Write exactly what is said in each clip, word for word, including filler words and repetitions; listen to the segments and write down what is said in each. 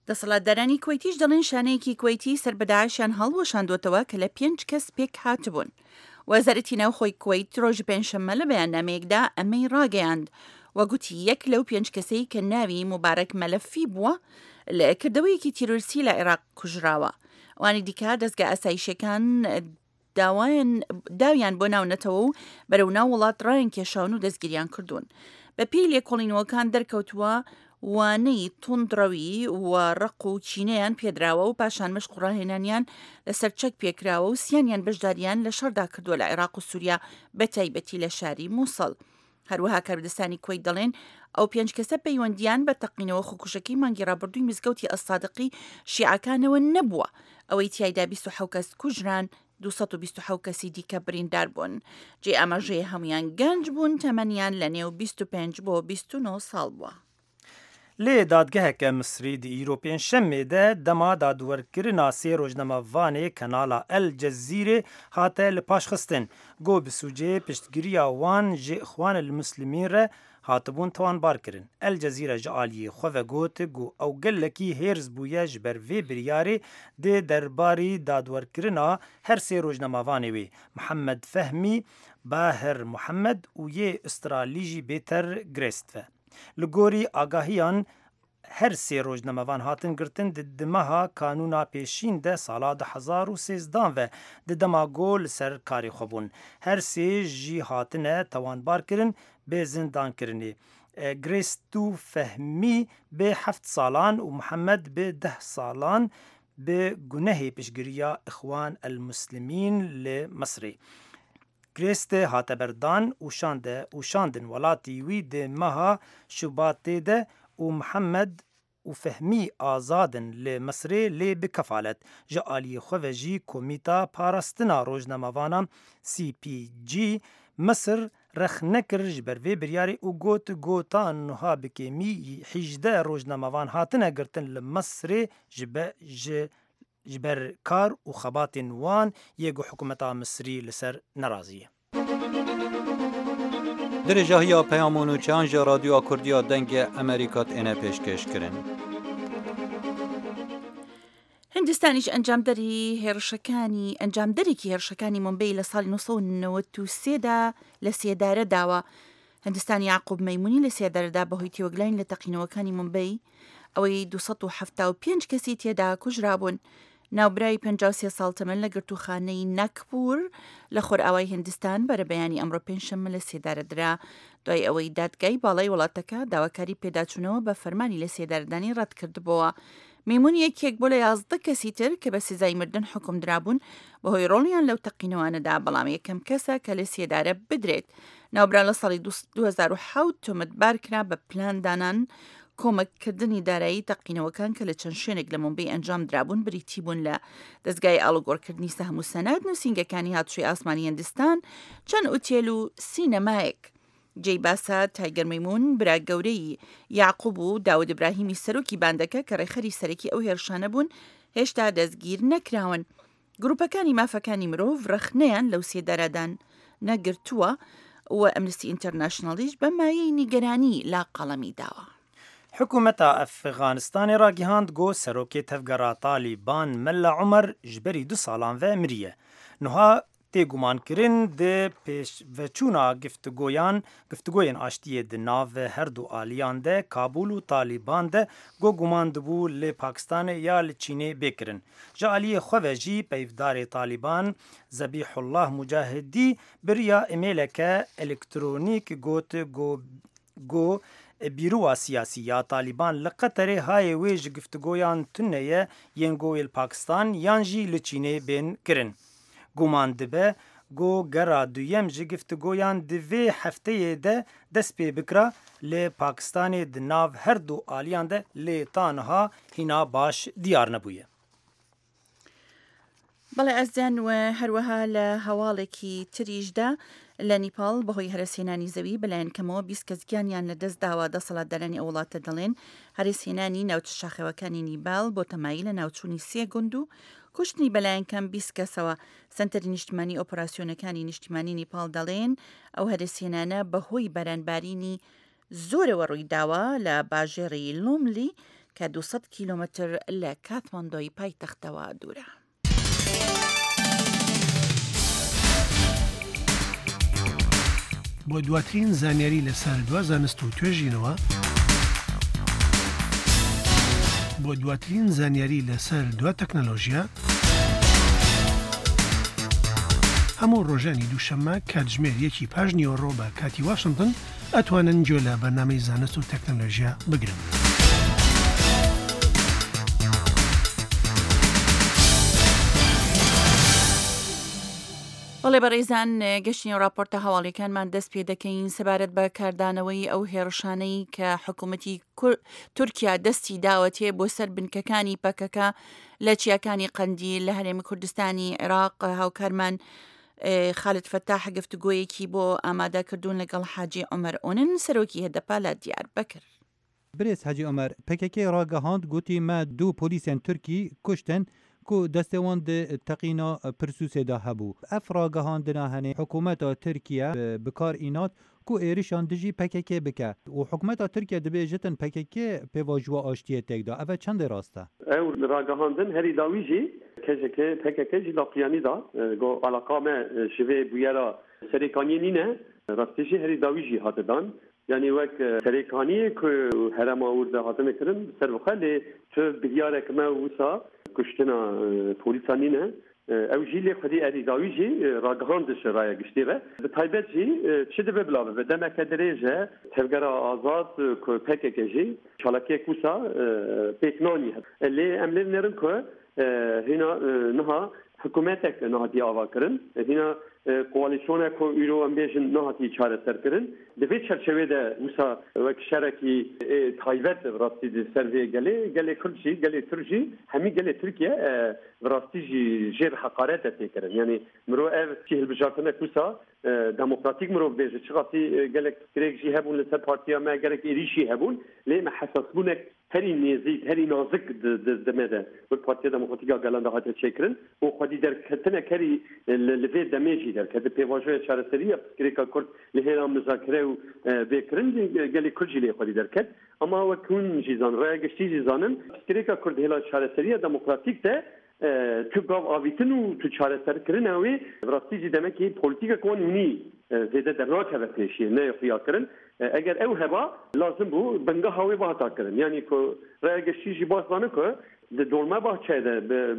دەسەڵاتدارانی کوێتیش دەڵێن شانەیەکی کوێتی سەر بە داعشیان هەڵوەشاندوتەوە کە لە پێنج کەس پێک هاتبوون. وەزارەتی ناوخۆی کوێیت ڕۆژی پێنجشەممە لە بەیاننامەیەکدا ئەمەی ڕاگەیاند وەگوتی یەک لەو پێنج کەسەی کە ناوی مبارەک مەلەفی بووە لە کردەوەیەکی تیرۆریستی لە عێراق کوژراوە. ئەوانی دیکە دەستگا ئاسایشەکان داویان بۆ ناونەتەوە و بەرەو ناو وڵات ڕایان کێشاون و دەستگیریان کردوون. بە پێی لێکۆڵینەوەکان دەرکەوتووە وانەی توندڕەوی و ڕق و چینەیان پێدراوە و پاشان مەشق و ڕاهێنانیان لەسەر چەک پێکراوە و سیانیان بەشداریان لە شەڕدا کردووە لە عێراق و سووریا بە تایبەتی لە شاری مووسڵ. هەروەها کاربدەستانی کوێیت دەڵێن ئەو پێنج کەسە پەیوەندیان بە تەقینەوە خۆکوژەکەی مانگی ڕابردووی مزگەوتی ئەسادقی شیعەکانەوە نەبووە، ئەوەی تیایدا بیست و حەوت کەس کوژران دووسەد و بیست و حەوت کەسی دیکە بریندار بوون. جێ ئاماژەیە هەمویان گەنج بوون، تەمەنیان لە نێو بیست و پێنج بۆ بیست و نۆ ساڵ بووە. لێ دادگەهەکە مسری دی ئیرۆپێن شەمێدە دەما دادوەرکردنا سێ ڕۆژنەمەڤانێ کەناڵا ئەل جەزیرێ هاتە لە پاشخستن گۆ بسوجێ پشتگیرییا وان ژێ ئەخوانە المسلمین رە هاتبوون توانبارکردن. ئەل جەزیرە ji aliyê xwe ve got got ew gelekî hêrz bûye ji ber vê biryarê dê derbarî dadwerkirina her sê rojnemavanê wê. Mihemed Fehmî, Bahir Muhemed û yê Îstralî jî bêter girêst ve. Li gorî agahiyan her sê rojnemevan hatin girtin di dimeha kanûna pêşîn de sala di hezar û sêzdan ve di dema got li ser karê xwe bûn. Her sê jî hatine tewanbarkirin bê zindankirinê. Girêst û Fehmî bê heft salan û Muhemed bê deh salan bi gunehê piştgiriya Ixwan el-Muslimîn li Misrê. Girêstê hate berdan û şande û şandin welatî wî di meha Şubatê de û Muhemed û Fehmî azadin li Misrê lê bi kefalet. Ji aliyê xwe ve jî Komîta Parastina Rojnemevanan C P G Misir rex nekir ji ber vê biryarê û got gotan niha bi kêmî hîjdeh rojnemevan hatine girtin li Misrê ji ji ber kar û xebatên wan yê got hikûmeta Misrî li ser nerazî ye. Dirêjahiya peyamûnûçeyan ji Radyoya Kurdiya dengê Amerîka têne pêşkêşkirin. هندستانیش ئەنجامدەری هێرشەکانی ئەنجامدەرێکی هێرشەکانی مومبەی لە ساڵی نۆ سەد و نۆڤەت و سێدا لە سێدارە داوە. هندستانی یعقوب مەیمونی لە سێدارەدا بەهۆی تێوەگلاین لە تەقینەوەکانی مومبەی ئەوەی دووسەد و حەڤتا و پێنج کەسی تێدا کوژرابوون. ناوبرای پەنجا و سێ ساڵ تەمەن لە گرتوخانەی ناگپور لە خۆرئاوای هندستان بەرە بەیانی ئەمڕۆ پێنجشەممە لە سێدارە درا دوای ئەوەی دادگای باڵای وڵاتەکە داواکاری پێداچوونەوە بە فەرمانی لە سێدارەدانی ڕەت کردبووە. میمون یەکێک بۆ لە یازدە کەسی تر کە بە سزای مردن حکم درابوون بەهۆی ڕۆڵیان لەو تەقینەوانەدا، بەڵام یەکەم کەسە کە لە سێدارە بدرێت. ناوبران لە ساڵی دوو هەزار و حەوت تۆمەتبار کرا بە پلاندانان کۆمەککردنی دارایی تەقینەوەکان کە لە چەند شوێنێک لە مومبەی ئەنجام درابوون بریتی بوون لە دەستگای ئاڵوگۆڕکردنی سەهم و سەناد، نووسینگەکانی هاتووشی ئاسمانی هندستان، چەند ئوتێل و سینەمایەک. جێی باسا تایگەر مەیمون برا گەورەی یعقوب و داود ئیبراهیمی سەرۆکی باندەکە کە ڕێخەری سەرەکی ئەو هێرشانە بوون هێشتا دەستگیر نەکراون. گروپەکانی مافەکانی مرۆڤ ڕەخنەیان لەو سێدارەدان نەگرتووە و ئەمنستی ئینتەرناشناڵیش بە مایەی نیگەرانی لا قەڵەمی داوە. حکوومەتا ئەفغانستانی ڕاگەیاند گۆ سەرۆکێ تەفگەرا تالیبان مەلا عومەر ji berî du salan ve miriye. Niha têgumankirin di pêşveçûna giftugoyan giftugoyên aştiyê di nav her du aliyan de Kabûl û Taliban de got guman dibû li Pakistanê ya li Çînê bêkirin. Ji aliyê xwe ve jî peyvdarê Taliban Zebîhullah Mucahidî biriya emêleke elektronîk got got بیرووا سیاسی یا طالبان li Qeterê hayê wê ji giftugoyan tuneye yên goyê Pakistan yan jî li Çînê bên kirin. Guman dibe got gera duyem ji giftugoyan di vê hefteyê de dest pê bikira lê Pakistanê di nav her du aliyan de lê taniha hîna baş diyar nebûye. بەڵێ ئەزیان و هەروەها لە هەواڵێکی تریشدا لە نیپال بەهۆی هەرسێنانی زەوی بەلایەن کەمەوە بیست کەس گیانیان لە دەست داوە. دەسەڵاتدارانی ئەو وڵاتە دەڵێن هەرسێنانی ناوچە شاخەوەکانی نیپال بۆ تەمایی لە ناوچوونی سێ گوند و کوشتنی بەلایەن کەم بیست کەسەوە. سەنتەری نیشتیمانی ئۆپەراسیۆنەکانی نیشتیمانی نیپال دەڵێن ئەو هەرسێنانە بەهۆی بەرانبارینی زۆرەوە ڕووی داوە لە باژێڕی لۆملی کە دووسەد کیلۆمەتر لە کاتماندۆی پایتەختەوە دوورە. بۆ دواترین زانیاری لەسەر دوا زانست و توێژینەوە بۆ دواترین زانیاری لەسەر دوا تەکنەلۆژیا هەموو ڕۆژانی دووشەممە کاتژمێر یەکی پاش نیوەڕۆ بە کاتی واشنگتن ئەتوانن گوێ لە بەرنامەی زانست و تەکنەلۆژیا بگرن. بەڵێ بەڕێزان گەشتنی راپۆرتە هەواڵیەکانمان دەست پێ دەکەین سەبارەت بە کاردانەوەی ئەو هێرشانەی کە حکوومەتی تورکیا دەستی داوەتێ بۆ سەر بنکەکانی پەکەکە لە چیاکانی قەندیل لە هەرێمی کوردستانی عێراق. هاوکارمان خالد فتاح گفتوگۆیەکی بۆ ئامادەکردوون لەگەڵ حاجی عومەر ئۆنن سەرۆکی هەدەپا لە دیاربەکر. برێز حاجی عومەر پەکەکەی ڕاگەهاند گوتی مە دوو پۆلیسێن تورکی کوشتن کو دەستێوان تەقینا پرسوسێدا هەبوو. ئەف ڕاگەهاندنا هەنێ حکوومەتا تورکیا بکار ئینات کو ئێریشان دژی پەکەکێ بکە و حکوومەتا تورکیا دەبێژتن پەکەکێ پێواژوە ئاشتیە تێکدا ئەvە چەندێ ڕاستە؟ ئەو ڕاگەهاندن هەری داویژی کەژەکە پەکەکەژی لاقیانیدا گۆ عەلاقامە شوێ بویەرا سەرێکانیە نینە ڕاستیژی هەری داویژی هاتدان یعنی وەک سەرێکانیە کو هەرەما وردە هاتنەکردن سەربخە لێ تۆ بریارێکمە وسا کشتنا پۆلیسانینە ئەو ژی لێ خودی ئەری داویژی ڕاگەهاندش ڕایە گشتێوە بە تایبەت جی چ دەبێ بڵاوە بە دەمەکە درێژە تێڤگەرا ئازاد پەکێکەژی چاڵەکێک وسا پێکنانی هەب لێ ئەم لێ نێرن کو هینا نها حکوومەتێک نهاتی ئاواکردن هینا کووالیسیۆنێک و ئیرۆ ئەم بێژن نهاتی چارەسەرکردن دەبێت چەرچەوێدە وسا وەک شەرەکی تایبەت ڕاستی سەرێ گەلێ گەلێ کوردجی گەلێ تورجی هەمی گەلێ تورکیە ڕاستیژی ژێر حەقارەتە تێکردن یعنی مرۆ ئەv چی هەلبژارتنێک وسا دموکراتیک مرۆڤ بێژە چ ڕاستی گەلێک کرێکژی هەبوون لەسەر پارتیا مە گەلێک ئێریشی هەبوون لێ مە حەساسبوونێک هەری نێزیک هەری نازک دەمێدە وەک پارتیا دموکراتیکا گەلەندا هاتە چێکردن و خودی دەرکەتنە کەری لەوێ دەمێژی دەرکەدە پێواژۆیە چارەسەریە پسکرێکا کورد لە هێنا مزاکرە و بێکردن گەلی کوردجی لێ خودی دەرکەت ئەما وەکون ژیزان ڕای گەشتی ژیزانن پسکرێکا کورد هێلا چارەسەریە دموکراتیک دە تو گاو آویتن و تو چارەسەرکردنەوەی ڕاستیجی دەمەکی پۆلیتیکە کۆنی زێدە دەرناکەوە پێشیە نە خویاکردن ئەگەر ئەو هەبا لازم بوو بنگە هاوێ باتاکردن یعنی ڕای گەشتیژی باسانە کە دۆڵمە باچێدە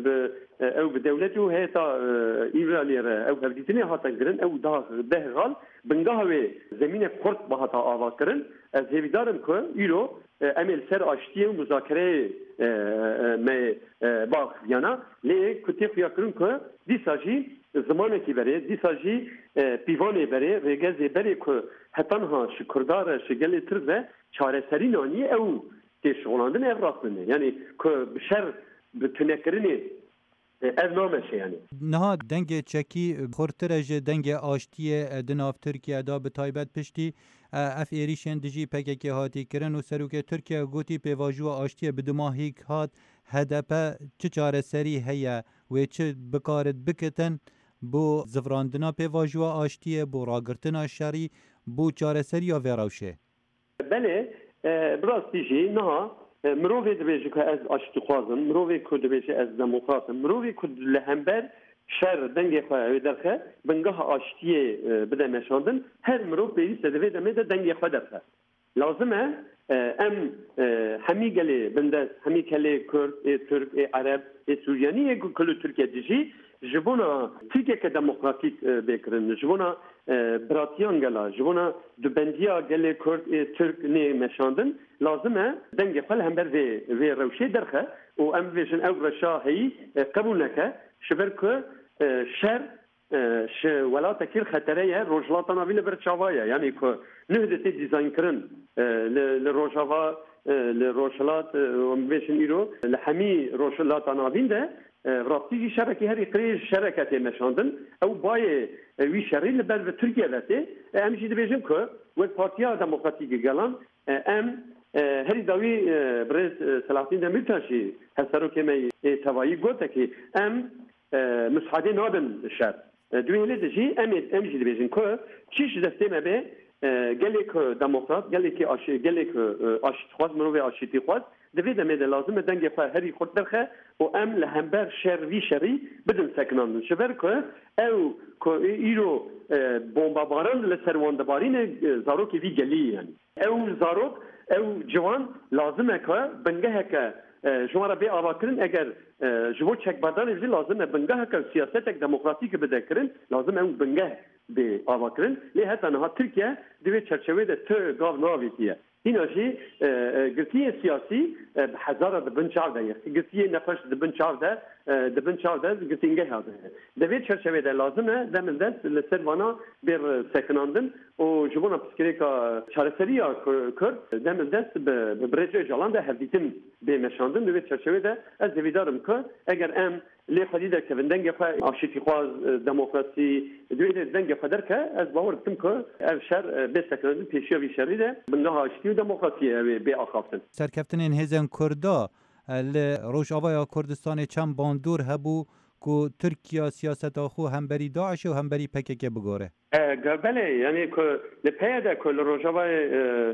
ئەو بە دەولەت و هەیەتا ئیرا لێرە ئەو هەفدیتنی هاتەگرن ئەو دەهغال بنگە هاوێ زمینە کورد بەهاتا ئاواکردن ئەس هێویدارم کە ئیرۆ ئەمێل سەر ئاشتیە و مزاکرەی باخیانە لێ کوتێ خویاکردن کە دیساژی زمانێکی بەرێ دیساژی پیوانێ بەرێ ڕێگەزێ بەرێ کە هەتەنها شی کوردارە شی گەلێ تر بە چارەسەری نانیە ئەو تێشغڵاندن ئەv ڕاستنێ یعنی کە بشەر بتونەکردنێ ئەv نامەشە یعنی نها دەنگێ چەکی خۆرترە ژێ دەنگێ ئاشتیە دناو تورکیادا بە تایبەت پشتی ئەف ئێریشێن دژی پەکێکی هاتیکردن و سەرۆکێ تورکیا گوتی پێواژووە ئاشتیە بدماهیک هات هەدەپە چ چارەسەری هەیە وێ چ بکارت بکتن بۆ زڤراندنا پێواژووە ئاشتیە بۆ ڕاگرتنا شەڕی بۆ چارەسەری یا ڤێڕەوشێ بەلێ براستیژی نها مرۆڤێ دەبێژە کە ئەس ئاشتیخوازم مرۆڤێ کورد دەبێژە ئەس دەموکراتم مرۆڤێ کورد لە هەمبەر شەر دەنگێ خۆی دەرخە بنگەها ئاشتیە بدە مەشاندن هەر مرۆڤ پێویستە دەبێت دەمێدە دەنگێ خۆ دەرخە لازمە ئەم هەمی گەلێ بندەست هەمی کەلێ کورد تورک عەرەب سووریانی کل تورکیا دژی ji bona Tirkiyeke demokratîk bêkirin ji bona biratiyan gela ji bona dubendiya gelê Kurd ê Türk nê meşandin lazim e dengê xwe li hember vê vê rewşê derxe û em bêjin ew reşa heyî qebûl neke ji ber ku şer ji welatekî xetere ye rojhilata navî li ber çava ye yanî ku neh de tê dîzaynkirin li rojava li rojhilat em bêjin îro li hemî rojhilata navîn de راستیجی شرکی هری قریش شرکتی مشاندن او بای وی شری لبر به ترکیه وقتی امشی دبیجم که وقت پارتیا دموکراتیک گلان ام هری داوی برز سلاطین دمیرتاشی هسترو که می توایی گوته که ام مساعده نابن شر دویلی دجی ام امشی دبیجم که چیش دسته مبه گلیک دموکرات گلیک آشی گلیک آشتی خواست مروی آشتی خواست دوی دمه لازم دنگ خو هری خود درخه و ام لهمبر شر وی شری بدن سکنان شبر که او که ایرو بمباران لسروندبارین زاروک وی گلی یعنی او زاروک او جوان لازمه که بنگه که شما بی آواکرین اگر جوو چک بدن وی لازمه بنگه که سیاست دموکراتیک بده کرن لازمه اون بنگه بی آواکرین لی حتی نها ترکیه دوی چرچوه ده تو گاو ناویتیه هنا جي قرتية سياسي بحزارة دبن شعبة قرتية نفش دبن شعبة دبن شعبة قرتين جه هذا دبيت شرشة ده لازمه دم الدست للسروانا بير سكناندن وجبونا بسكريكا شارسرية كرد دم الدست ببرجة جلان ده هديتم بمشاندن دبيت شرشة ده از دبيدارم كر اگر ام لی خدیده که دنگ خو آشتی خواز دموکراسی دوی دنگ خدر که از باور تم که اف شر به سکنان پیشی وی شریده بنده آشتی و دموکراسی به آخافتن سرکفتن این هزن کردا ل روشاوای کردستان چند باندور هبو کو ترکیه سیاست آخو هم بری داعش و هم بری پکک بگوره بله یعنی که لپیده که روشاوای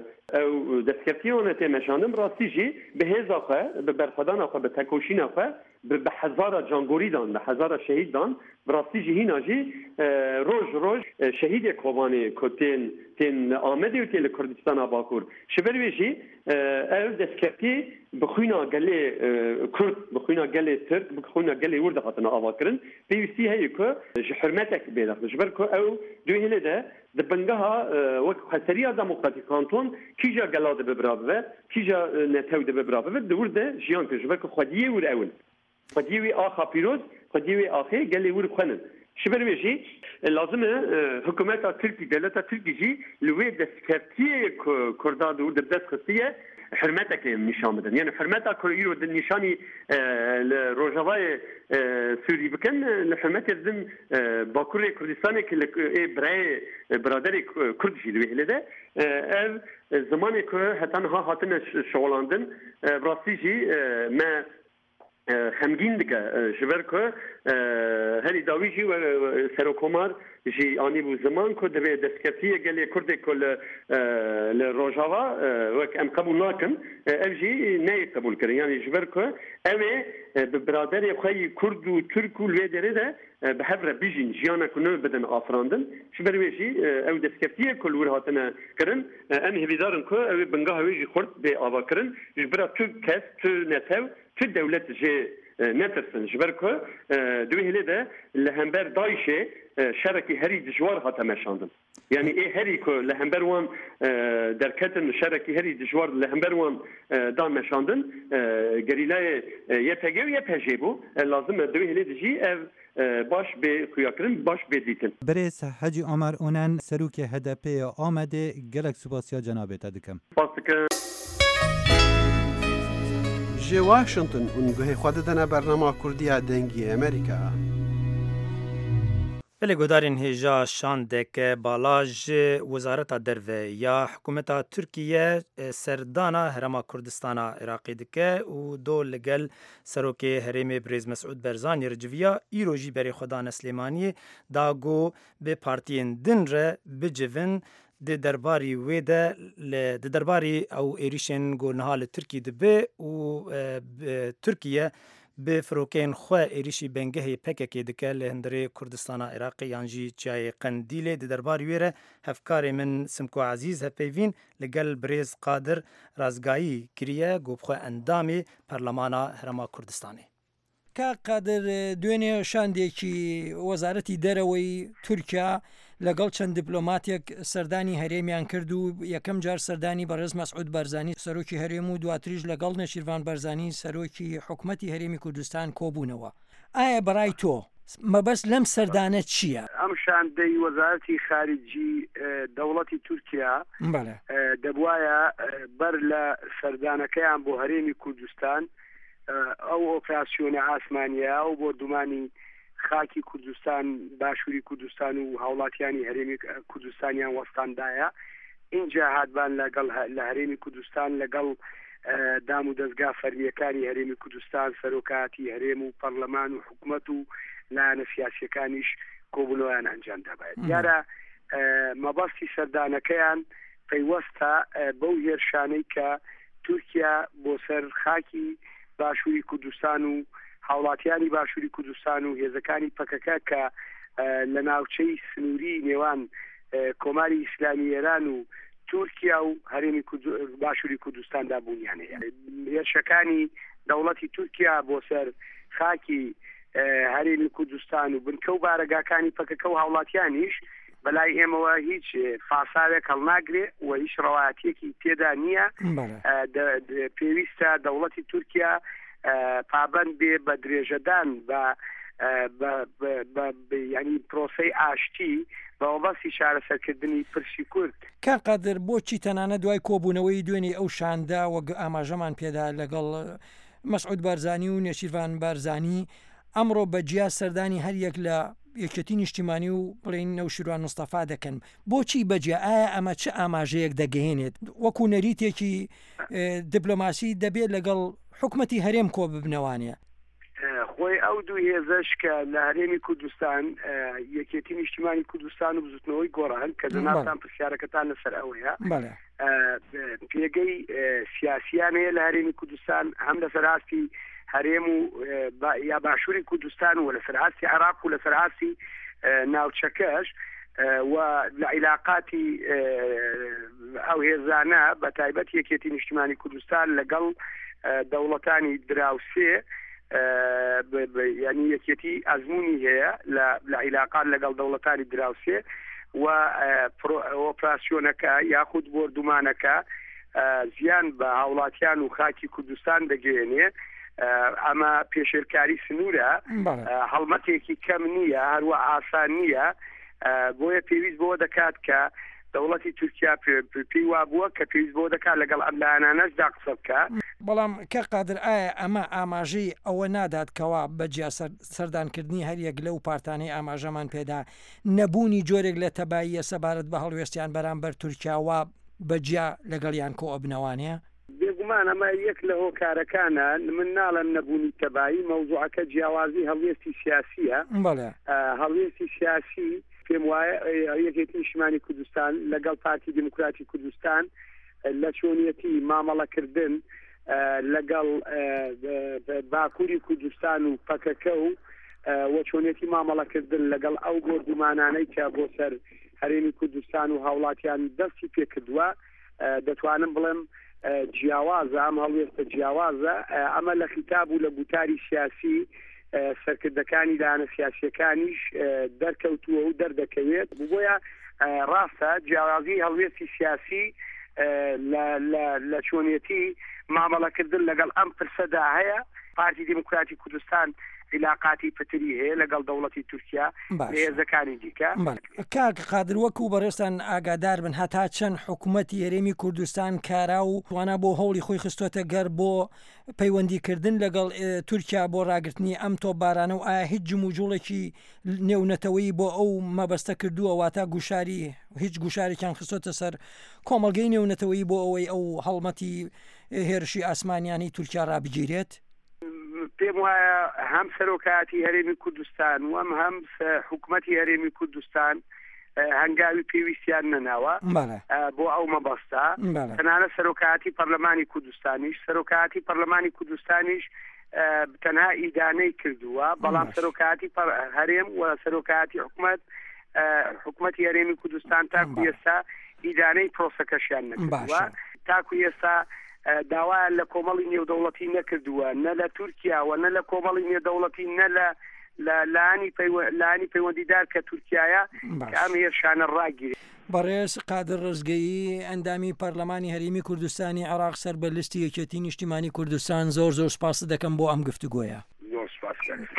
او دستکفتیونه تمشاندم راستی جی به هزاقه به برخدان آخه به تکوشین آخه به هزار جانگوری دان به هزار شهید دان براستی جی هینا جی روز روز شهید کوبانی که تین تین آمده و تین کردستان باکور شبروی جی او دستکفتی بخوینا گلی کرد بخوینا گلی ترک بخوینا گلی ورده خاطنا آوا کرن بیوستی هایی که حرمتک بیدخل شبر که او دوی هلی ده دبنگها وقت خسریه دموکراتیک کانتون کیجا گلاده ببرابه کیجا نتوده ببرابه دورده جیان که شبر که خودیه ور اول خودیوی آخا پیروز خودیوی آخی گلی ور خونن شبروی جی لازمه حکومت ترکی دولت ترکی جی لوی دستکفتی کردان دور دست خصیه حرمتك نشان بدن يعني حرمتك كيرو النشاني لروجاوي سوري بكن لحرمت الزم باكوري كردستاني كل براي برادري كردشي دوي هلده زماني كو حتى ها هاتن شغلاندن براسيجي ما خمگین دیگه جبر که هری داویجی و سرکومار جی آنی بو زمان که دبی دستکفتی گلی کردی کل لروجاوا وک ام قبول نکن او جی نه قبول کرد یعنی جبر که اوه برادری خوی کرد و ترک و لویدره ده به حبر بیجین جیانا کنه بدن آفراندن جبر ویجی او دستکفتی کل ور هاتنه کرن ام هیدارن که او بنگاه ویجی خورد به آوا کرن جبر تو کس تو نتو تو دولت جه نترسن جبركو دوی هلی ده لهمبر دايشه شركي هري دجوار هاتا مشاندن يعني ايه هري كو لهمبر وان دركتن شركي هري دجوار لهمبر وان دا مشاندن گريلاي يپگه و يپجيبو لازم دوی هلی دجي باش به خویاکرین باش بدیتن برس حجی عمر اونن سروک هدپی آمده گلک سپاسیا جنابت دکم پاسکه جي واشنطن ونگوه خوددنا برنامه کردی دنگی امریکا بله گودارین هجا شاندک بالاج وزارت دروه یا حکومت ترکیه سردانا هرما کردستان عراقی دکه و دو لگل سروک هرم بریز مسعود برزانی رجویا ایروجی بری خدا سلیمانی داگو به پارتین دن ره بجون د درباری ویده د درباری او ایریشن گو نهال ترکی دبه و ترکیه به فروکین خو ایریشی بنگه پککی دکه لهندری کردستان عراقی یانجی چای قندیله د درباری ویره هفکار من سمکو عزیز هپیوین لگل بریز قادر رازگایی کریه گوبخو اندامی پارلمانا هرما کردستانی کا قادر دوێنێ شاندێکی وەزارەتی دەرەوەی تورکیا لەگەڵ چەند دیپلۆماتێک سەردانی هەرێمیان کرد و یەکەم جار سەردانی بەڕێز مەسعود بەرزانی سەرۆکی هەرێم و دواتریش لەگەڵ نەشیروان بەرزانی سەرۆکی حکومەتی هەرێمی کوردستان کۆبوونەوە. ئایا بەڕای تۆ مەبەست لەم سەردانە چییە؟ ئەم شاندەی وەزارەتی خارجی دەوڵەتی تورکیا دەبوایە بەر لە سەردانەکەیان بۆ هەرێمی کوردستان ئەو ئۆپراسیۆنە ئاسمانیە و بۆ دومانی خاکی کوردستان باشووری کوردستان و هاوڵاتیانی هەرێمی کوردستانیان وەستاندایە اینجا هاتبان لەگەڵ لە هەرێمی کوردستان لەگەڵ دام و دەستگا فەرمیەکانی هەرێمی کوردستان سەرۆکاتی هەرێم و پەرلەمان و حکوومەت و لایەنە سیاسیەکانیش کۆبوونەوەیان ئەنجام دەبێت دیارە مەبەستی سەردانەکەیان پەیوەستە بەو هێرشانەی کە تورکیا بۆ سەر خاکی باشووری کوردستان و هاوڵاتیانی باشووری کوردستان و هێزەکانی پەکەکە کە لە ناوچەی سنووری نێوان کۆماری ئیسلامی ئێران و تورکیا و هەرێمی باشووری کوردستاندا بوونیان هەیە. هێرشەکانی دەوڵەتی تورکیا بۆ سەر خاکی هەرێمی کوردستان و بنکە و بارەگاکانی پەکەکە و هاوڵاتیانیش بەلای ئێمەوە هیچ فاساوێک هەڵناگرێ و هیچ ڕەوایەتێکی تێدا نییە. پێویستە دەوڵەتی تورکیا پابەند بێ بە درێژەدان بە ینی پرۆسەی ئاشتی بە وەبەستی چارەسەرکردنی پرسی کورد. کاک قادر بۆچی تەنانە دوای کۆبوونەوەی دوێنێ ئەو شاندا وەک ئاماژەمان پێدا لەگەڵ مەسعود بارزانی و نێچیروان بارزانی ئەمڕۆ بەجیا سەردانی هەر یەک لە یەکێتی نیشتیمانی و بڵین نەوشیروان مستەفا دەکەن، بۆچی بەجیا ئایا ئەمە چه ئاماژەیەک دەگەهێنێت وەکو نەریتێکی دیپلۆماسی دەبێت لەگەڵ حکومەتی هەرێم کۆ ببنەوانە؟ خۆی ئەو دوو هێزەش کە لە هەرێمی کوردستان یەکێتی نیشتیمانی کوردستان و بزوتنەوەی گۆڕان کە دەناسان پرسیارەکەتان لەسەر ئەوەیە پێگەی سیاسیان هەیە لە هەرێمی کوردستان هەم لە سەراستی هەرێم و یا باشووری کوردستان و لە سەراستی عێراق و لە سەراستی ناوچەکەش و لە عیلاقاتی ئەو هێزانە بە تایبەت یەکێتی نیشتیمانی کوردستان لەگەڵ دەوڵەتانی دراوسێ ینی یەکێتی ئەزمموی هەیە لە عیلاقات لەگەڵ دەوڵەتانی دراوسێ و ئۆپراسیۆنەکە یاخود بۆردومانەکە زیان بە هاوڵاتیان و خاکی کوردستان دەگەێنێ. ئەمە پێشێرکاری سنوورە، هەڵمەتێکی کەم نییە، هەروە ئاسان نییە، بۆیە پێویست بۆ دەکات کە دەوڵەتی تورکیا پێی وا بووە کە پێویست بۆ دەکات لەگەڵ ئەم لایەنانەشدا قسە بکە. بەڵام کە قادر ئایا ئەمە ئاماژەی ئەوە نادات کەوا بەجیا سەردانکردنی هەریەک لەو پارتانەی ئاماژەمان پێدا نەبوونی جۆرێک لە تەباییە سەبارەت بە هەڵوێستیان بەرامبەر تورکیاوە بەجیا لەگەڵیان کۆ ئەبنەوانەیە؟ بێگومان ئەمە یەک لە هۆکارەکانە، من ناڵم نەبوونی تەبایی، مەوزوعەکە جیاوازی هەڵوێستی سیاسیە. هەڵوێستی سیاسی پێم وایە یەکێتی نیشتیمانی کوردستان لەگەڵ پارتی دموکراتی کوردستان لە چۆنیەتی مامەڵەکردن لەگەڵ باکووری کوردستان و پەکەکە و وە چۆنیەتی مامەڵەکردن لەگەڵ ئەو گۆردومانانەی کە بۆ سەر هەرێمی کوردستان و هاوڵاتیان دەستی پێکردووە دەتوانم بڵێم جیاوازە، ئەم هەڵوێستە جیاوازە. ئەمە لە خیتاب و لە بوتاری سیاسی سەرکردەکانی دانە سیاسیەکانیش دەرکەوتووە و دەردەکەوێت. بۆیە ڕاستە جیاوازی هەڵوێستی سیاسی لە چۆنیەتی مامەڵەکردن لەگەڵ ئەم پرسەدا هەیە. پارتی دموکراتی کوردستان عیلاقاتی پتری هەیە لەگەڵ دەوڵەتی تورکیا هێزەکانی دیکە. کاک قادر وەکو بەڕێستان ئاگادار بن هەتا چەند حکوومەتی هەرێمی کوردستان کارا و توانە بۆ هەوڵی خۆی خستۆتە گەر بۆ پەیوەندیکردن لەگەڵ تورکیا بۆ ڕاگررتنی ئەم تۆ بارانە و ئایا هیچ جموجوڵێکی نێونەتەوەی بۆ ئەو مەبەستە کردووە واتە گوشاری هیچ گوشارێکیان خستۆتە سەر کۆمەڵگەی نێونەتەوەی بۆ ئەوەی ئەو هەڵمەتی هێرشی ئاسمانیانی تورکیا ڕابگیرێت؟ پێم وایە هەم سەرۆکایەتی هەرێمی کوردستان و ئەم هەم حکوومەتی هەرێمی کوردستان هەنگاوی پێویستیان نەناوە بۆ ئەو مەبەستە. تەنانە سەرۆکایەتی پەرلەمانی کوردستانیش سەرۆکایەتی پەرلەمانی کوردستانیش تەنها ئیدانەی کردووە، بەڵام سەرۆکایەتی هەرێم و سەرۆکایەتی حکوومەت حکوومەتی هەرێمی کوردستان تاکو ئێستا ئیدانەی پرۆسەکەشیان نەکردووە. تاکو ئێستا داوایان لە کۆمەڵی نێودەوڵەتی نەکردووە، نە لە تورکیاوە نە لە کۆمەڵی نێودەوڵەتی نە لە لانی پەیوەندیدار کە تورکایە کە ئەم هێرشانە ڕاگیرێت. بەڕێز قادر ڕزگەیی ئەندامی پەرلەمانی هەرێمی کوردستانی عێراق سەر بە لیستی یەکێتی نیشتیمانی کوردستان زۆر زۆر سپاس دەکەم بۆ ئەم گفتوگۆیە. زۆر سپاس.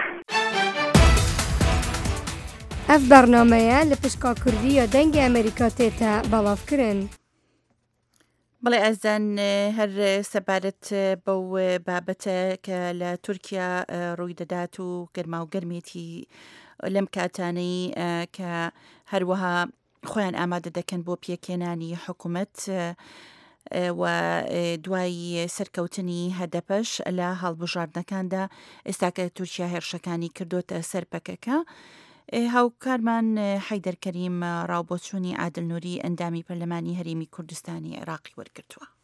ئەف بەرنامەیە لە پشکا کوردی یا دەنگی ئەمریکا تێتە بەڵاوکردن. بەڵێ ئەزان هەر سەبارەت بەو بابەتە کە لە تورکیا ڕووی دەدات و گەرما و گەرمێتی لەم کاتانەی کە هەروەها خۆیان ئامادە دەکەن بۆ پێکێنانی حکوومەت و دوای سەرکەوتنی هەدەپەش لە هەڵبژاردنەکاندا ئێستا کە تورکیا هێرشەکانی کردوتە سەرپەکەکە. هاوکارمان حەیدەر کەریم ڕاوبۆچوونی عادل نووری ئەندامی پەرلەمانی هەرێمی کوردستانی عێراقی وەرگرتووە.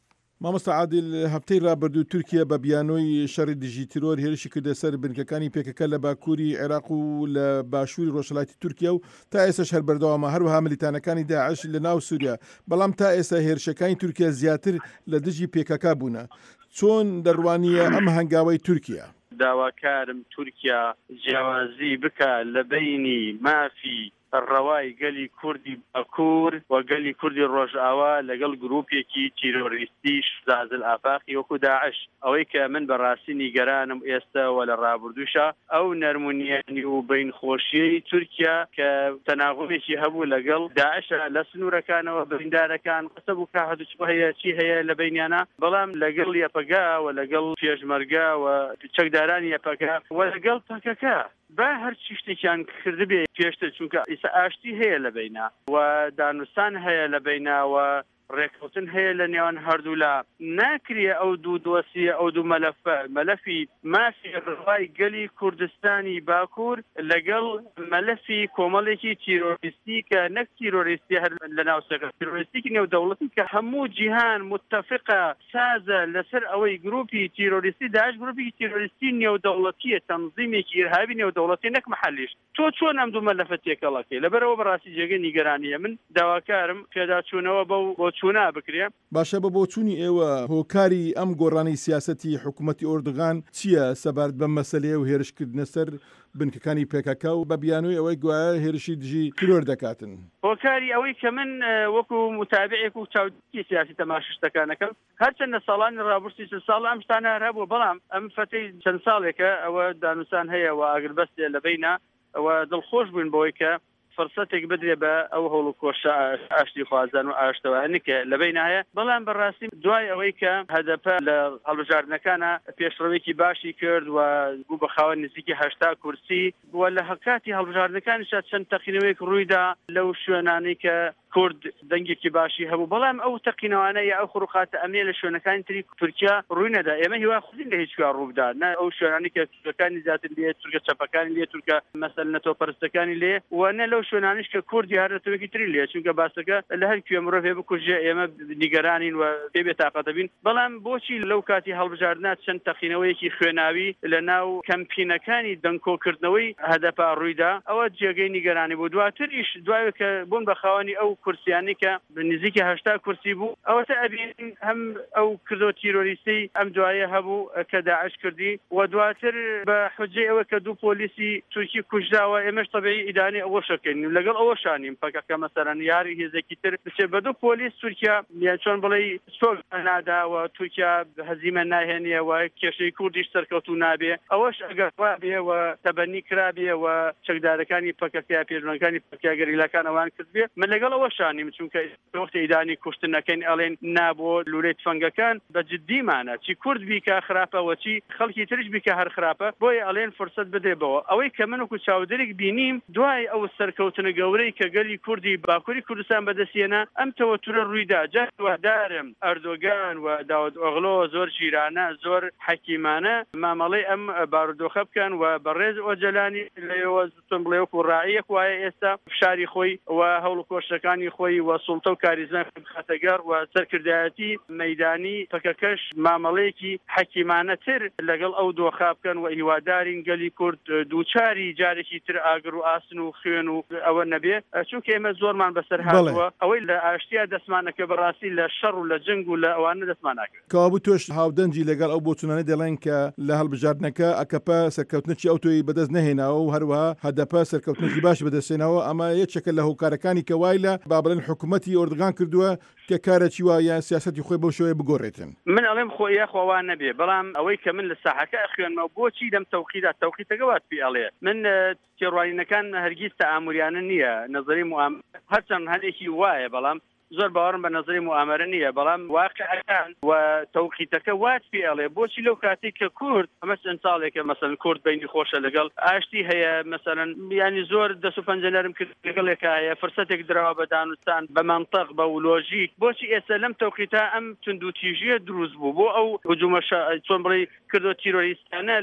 مامۆستا عادل هەفتەی ڕابردوو تورکیا بە بیانۆی شەڕی دژی تیرۆر هێرشی کردە سەر بنکەکانی پێکەکە لە باکووری عێراق و لە باشووری ڕۆژهەڵاتی تورکیا و تا ئێستا شەر بەردەوامە هەروەها ملیتانەکانی داعش لە ناو سووریا بەڵام تا ئێستا هێرشەکانی تورکیا زیاتر لە دژی پێکەکە بوونە چۆن دەڕوانیە ئەم هەنگاوەی تورکیا داواکارم تورکیا جیاوازی بکە لە بینی مافی ڕەوای گەلی کوردی باکوور و گەلی کوردی ڕۆژئاوا لەگەڵ گروپێکی تیرۆریستی زازل ئافاقی وەکو داعش ئەوەی کە من بەڕاستی نیگەرانم ئێستاوە لە ڕابردووشە ئەو نەرمونیانی و بینخۆشیی تورکیا کە تەناغمێکی هەبوو لەگەڵ داعشە لە سنوورەکانەوە بریندارەکان قسە بوو کا هەدوو هەیە چی هەیە لە بینیانە بەڵام لەگەڵ یەپەگا و لەگەڵ پێشمەرگا و چەکدارانی یەپەکا و لەگەڵ پەکەکە با هەرچی شتێکیان کردبێ پێشتر چونکە ئیسا ئاشتی هەیە لە بینە و دانوستان هەیە لە بیناوە ڕێکوتن هەیە لە نێوان هەردوو لا ناکرێ ئەو دوو دۆسیە ئەو دوو مەلەفە مەلەفی مافی ڕەوای گەلی کوردستانی باکوور لەگەڵ مەلەفی کۆمەڵێکی تیرۆریستی کە نەک تیرۆریستی هەر لە ناوسەکە تیرۆریستیکی نێودەوڵەتی کە هەموو جیهان متفقە سازە لەسەر ئەوەی گروپی تیرۆریستی داعش گروپی تیرۆریستی نێودەوڵەتیە تەنظیمێکی ئیرهابی نێودەوڵەتی نەک مەحەلیش تۆ چۆن ئەم دوو مەلەفە تێکەڵەکەی لەبەرەوە بەڕاستی جێگەی نیگەرانیە من داواکارم پێداچوونەوە بەو بۆ چوونا بکرێ باشە بە بۆچوونی ئێوە هۆکاری ئەم گۆڕانی سیاسەتی حکوومەتی ئۆردوغان چییە سەبارەت بەم مەسەلەیە و هێرشکردنە سەر بنکەکانی پێکەکە و بە بیانووی ئەوەی گوایە هێرشی دژی تیرۆر دەکاتن هۆکاری ئەوەی کە من وەکو متابعێک و چاودێکی سیاسی تەماشاشتەکانەکەم هەرچەندە ساڵانی ڕابردووی چەند ساڵ ئەم شتانە هەبوو بەڵام ئەم فەتەی چەند ساڵێکە ئەوە دانوستان هەیە و ئاگربەستێ لە بینە ئەوە دڵخۆش بوون بۆی کە فرسەتێک بدرێ بە ئەو هەوڵ و کۆشە ئاشتی خوازان و ئاشتەوە هەنیکە لە بینایە بەڵام بەڕاستی دوای ئەوەی کە هەدەپە لە هەڵبژاردنەکانە پێشڕەوەیەکی باشی کرد و بوو بە خاوەن نزیکی هەشتا کورسی وە لە هەکاتی هەڵبژاردنەکانیشا چەند تەقینەوەیەک ڕوویدا لەو شوێنانەی کە کورد دەنگێکی باشی هەبوو بەڵام ئەو تەقینەوانەیە ئەو خروقاتە ئەمێ لە شوێنەکانی تری تورکیا ڕووی نەدا ئێمە هیوا خودین لە هیچ کار ڕووبدا نە ئەو شوێنانی کە تورکەکانی زیاتر لێ تورکە چەپەکانی لێ تورکە مەسەل نەتۆپەرستەکانی لێ و نە لەو شوێنانیش کە کوردی هەرەتەوەکی تری لێ چونکە باسەکە لە هەر کوێ مرۆڤ هەیە بکوژێ ئێمە نیگەرانین و پێبێ تاقەتەبین بەڵام بۆچی لەو کاتی هەڵبژاردنات چەند تەقینەوەیەکی خوێناوی لە ناو کەمپینەکانی دەنگکۆکردنەوەی هەدەپا ڕوویدا ئەوە جێگەی نیگەرانی بوو دواتر ئیش دوای کە بوون بە خاوەنی ئەو کورسیانی کە نزیکی هەشتا کورسی بوو ئەوەتە ئەبین هەم ئەو کردۆ تیرۆریستی ئەم دوایە هەبوو کە داعش کردی و دواتر بە حجەی ئەوە کە دوو پۆلیسی تورکی کوژداوە ئێمەش تەبیعی ئیدانی ئەوە شەکەین لەگەڵ ئەوە شانیم پەکەکە مەسەرەن یاری هێزێکی تر بچێت بە دوو پۆلیس تورکیا یان چۆن بڵێ سۆک ناداوە تورکیا هەزیمە ناهێنیەوە کێشەی کوردیش سەرکەوتوو نابێ ئەوەش ئەگەر وابێ و تەبەنی کرابێ و چەکدارەکانی پەکەکە پێشبڕکانی پەکیا گەریلاکان ئەوان کردبێ من لەگەڵ ئەوە شانیم چونکە وەختی ئیدانی کوشتنەکەین ئەڵێن نابۆ لورەی تفەنگەکان بە جددیمانە چی کورد بیکە خراپە و چی خەڵکی تریش بیکە هەر خراپە بۆیە ئەڵێن فرسەت بدێبەوە ئەوەی کە من وەکو چاودێرێک بینیم دوای ئەو سەرکەوتنە گەورەی کە گەلی کوردی باکووری کوردستان بەدەستێنە ئەم تەوەتورە ڕوویدا جاوادارم ئەردۆگان و داود ئۆغڵۆ زۆر ژیرانە زۆر حەکیمانە مامەڵەی ئەم بارودۆخە بکەن و بەڕێز ئۆجەلانی لەوە زتم بڵێ وەکو ڕائیەک وایە ئێستا فشاری خۆی و هەوڵ کۆشەکانی خۆی و سوڵتە و کاریزمان خاتەگەر و سەرکردایەتی مەیدانی پەکەکەش مامەڵەیەکی حەکیمانەتر لەگەڵ ئەو دۆخا بکەن و هیوادارین گەلی کورد دووچاری جارێکی تر ئاگر و ئاسن و خوێن و ئەوە نەبێ چونکە ئێمە زۆرمان بەسەر هاتووە ئەوەی لە ئاشتیا دەسمانەکە بەڕاستی لە شەڕ و لە جنگ و لە ئەوانە دەسمان ناکرد کەوابوو تۆش هاودەنجی لەگەڵ ئەو بۆچوونانە دەڵێن کە لە هەڵبژاردنەکە ئەکەپە سەرکەوتنەی ئەوتۆی بەدەست نەهێناوە و هەروەها هەدەپە سەرکەوتنێکی باش بەدەستێنەوە ئەمە یەکێکە لە هۆکارەکانی کە وای لە با بڵێن حکوومەتی ئۆردوغان کردووە کە کارێکی وایە سیاسەتی خۆی بەو شێوەیە بگۆڕێتن من ئەڵێم خۆیە خۆوان نەبێ بەڵام ئەوەی کە من لە ساحەکە خوێنمە بۆچی لەم تەوقیدا تەوقیتەکەوات پێ ئەڵێ من تێڕوانینەکان هەرگیز تەئاموریانە نییە نەزەری موام هەرچەند هەرێکی وایە بەڵام زۆر باوەڕم بە نەزەری موامەرە نییە بەڵام واقعەکان و تەوقیتەکە وات پێ ئەڵێ بۆچی لەو کاتێک کە کورد ئەمە چەند ساڵێکە مەسەڵەن کورد بینی خۆشە لەگەڵ ئاشتی هەیە مەسەڵەن ینی زۆر دەست و پەنجەلەرم کرد لەگەڵێکە هەیە فرسەتێک درراوە بە دانوستان بە مەنتەق بە لۆژیک بۆچی ئێستا لەم تەوقیتە ئەم تونند و تیژیە دروست بوو بۆ ئەو هجوومە چۆن بڵێ کردو تیرۆریستانە لە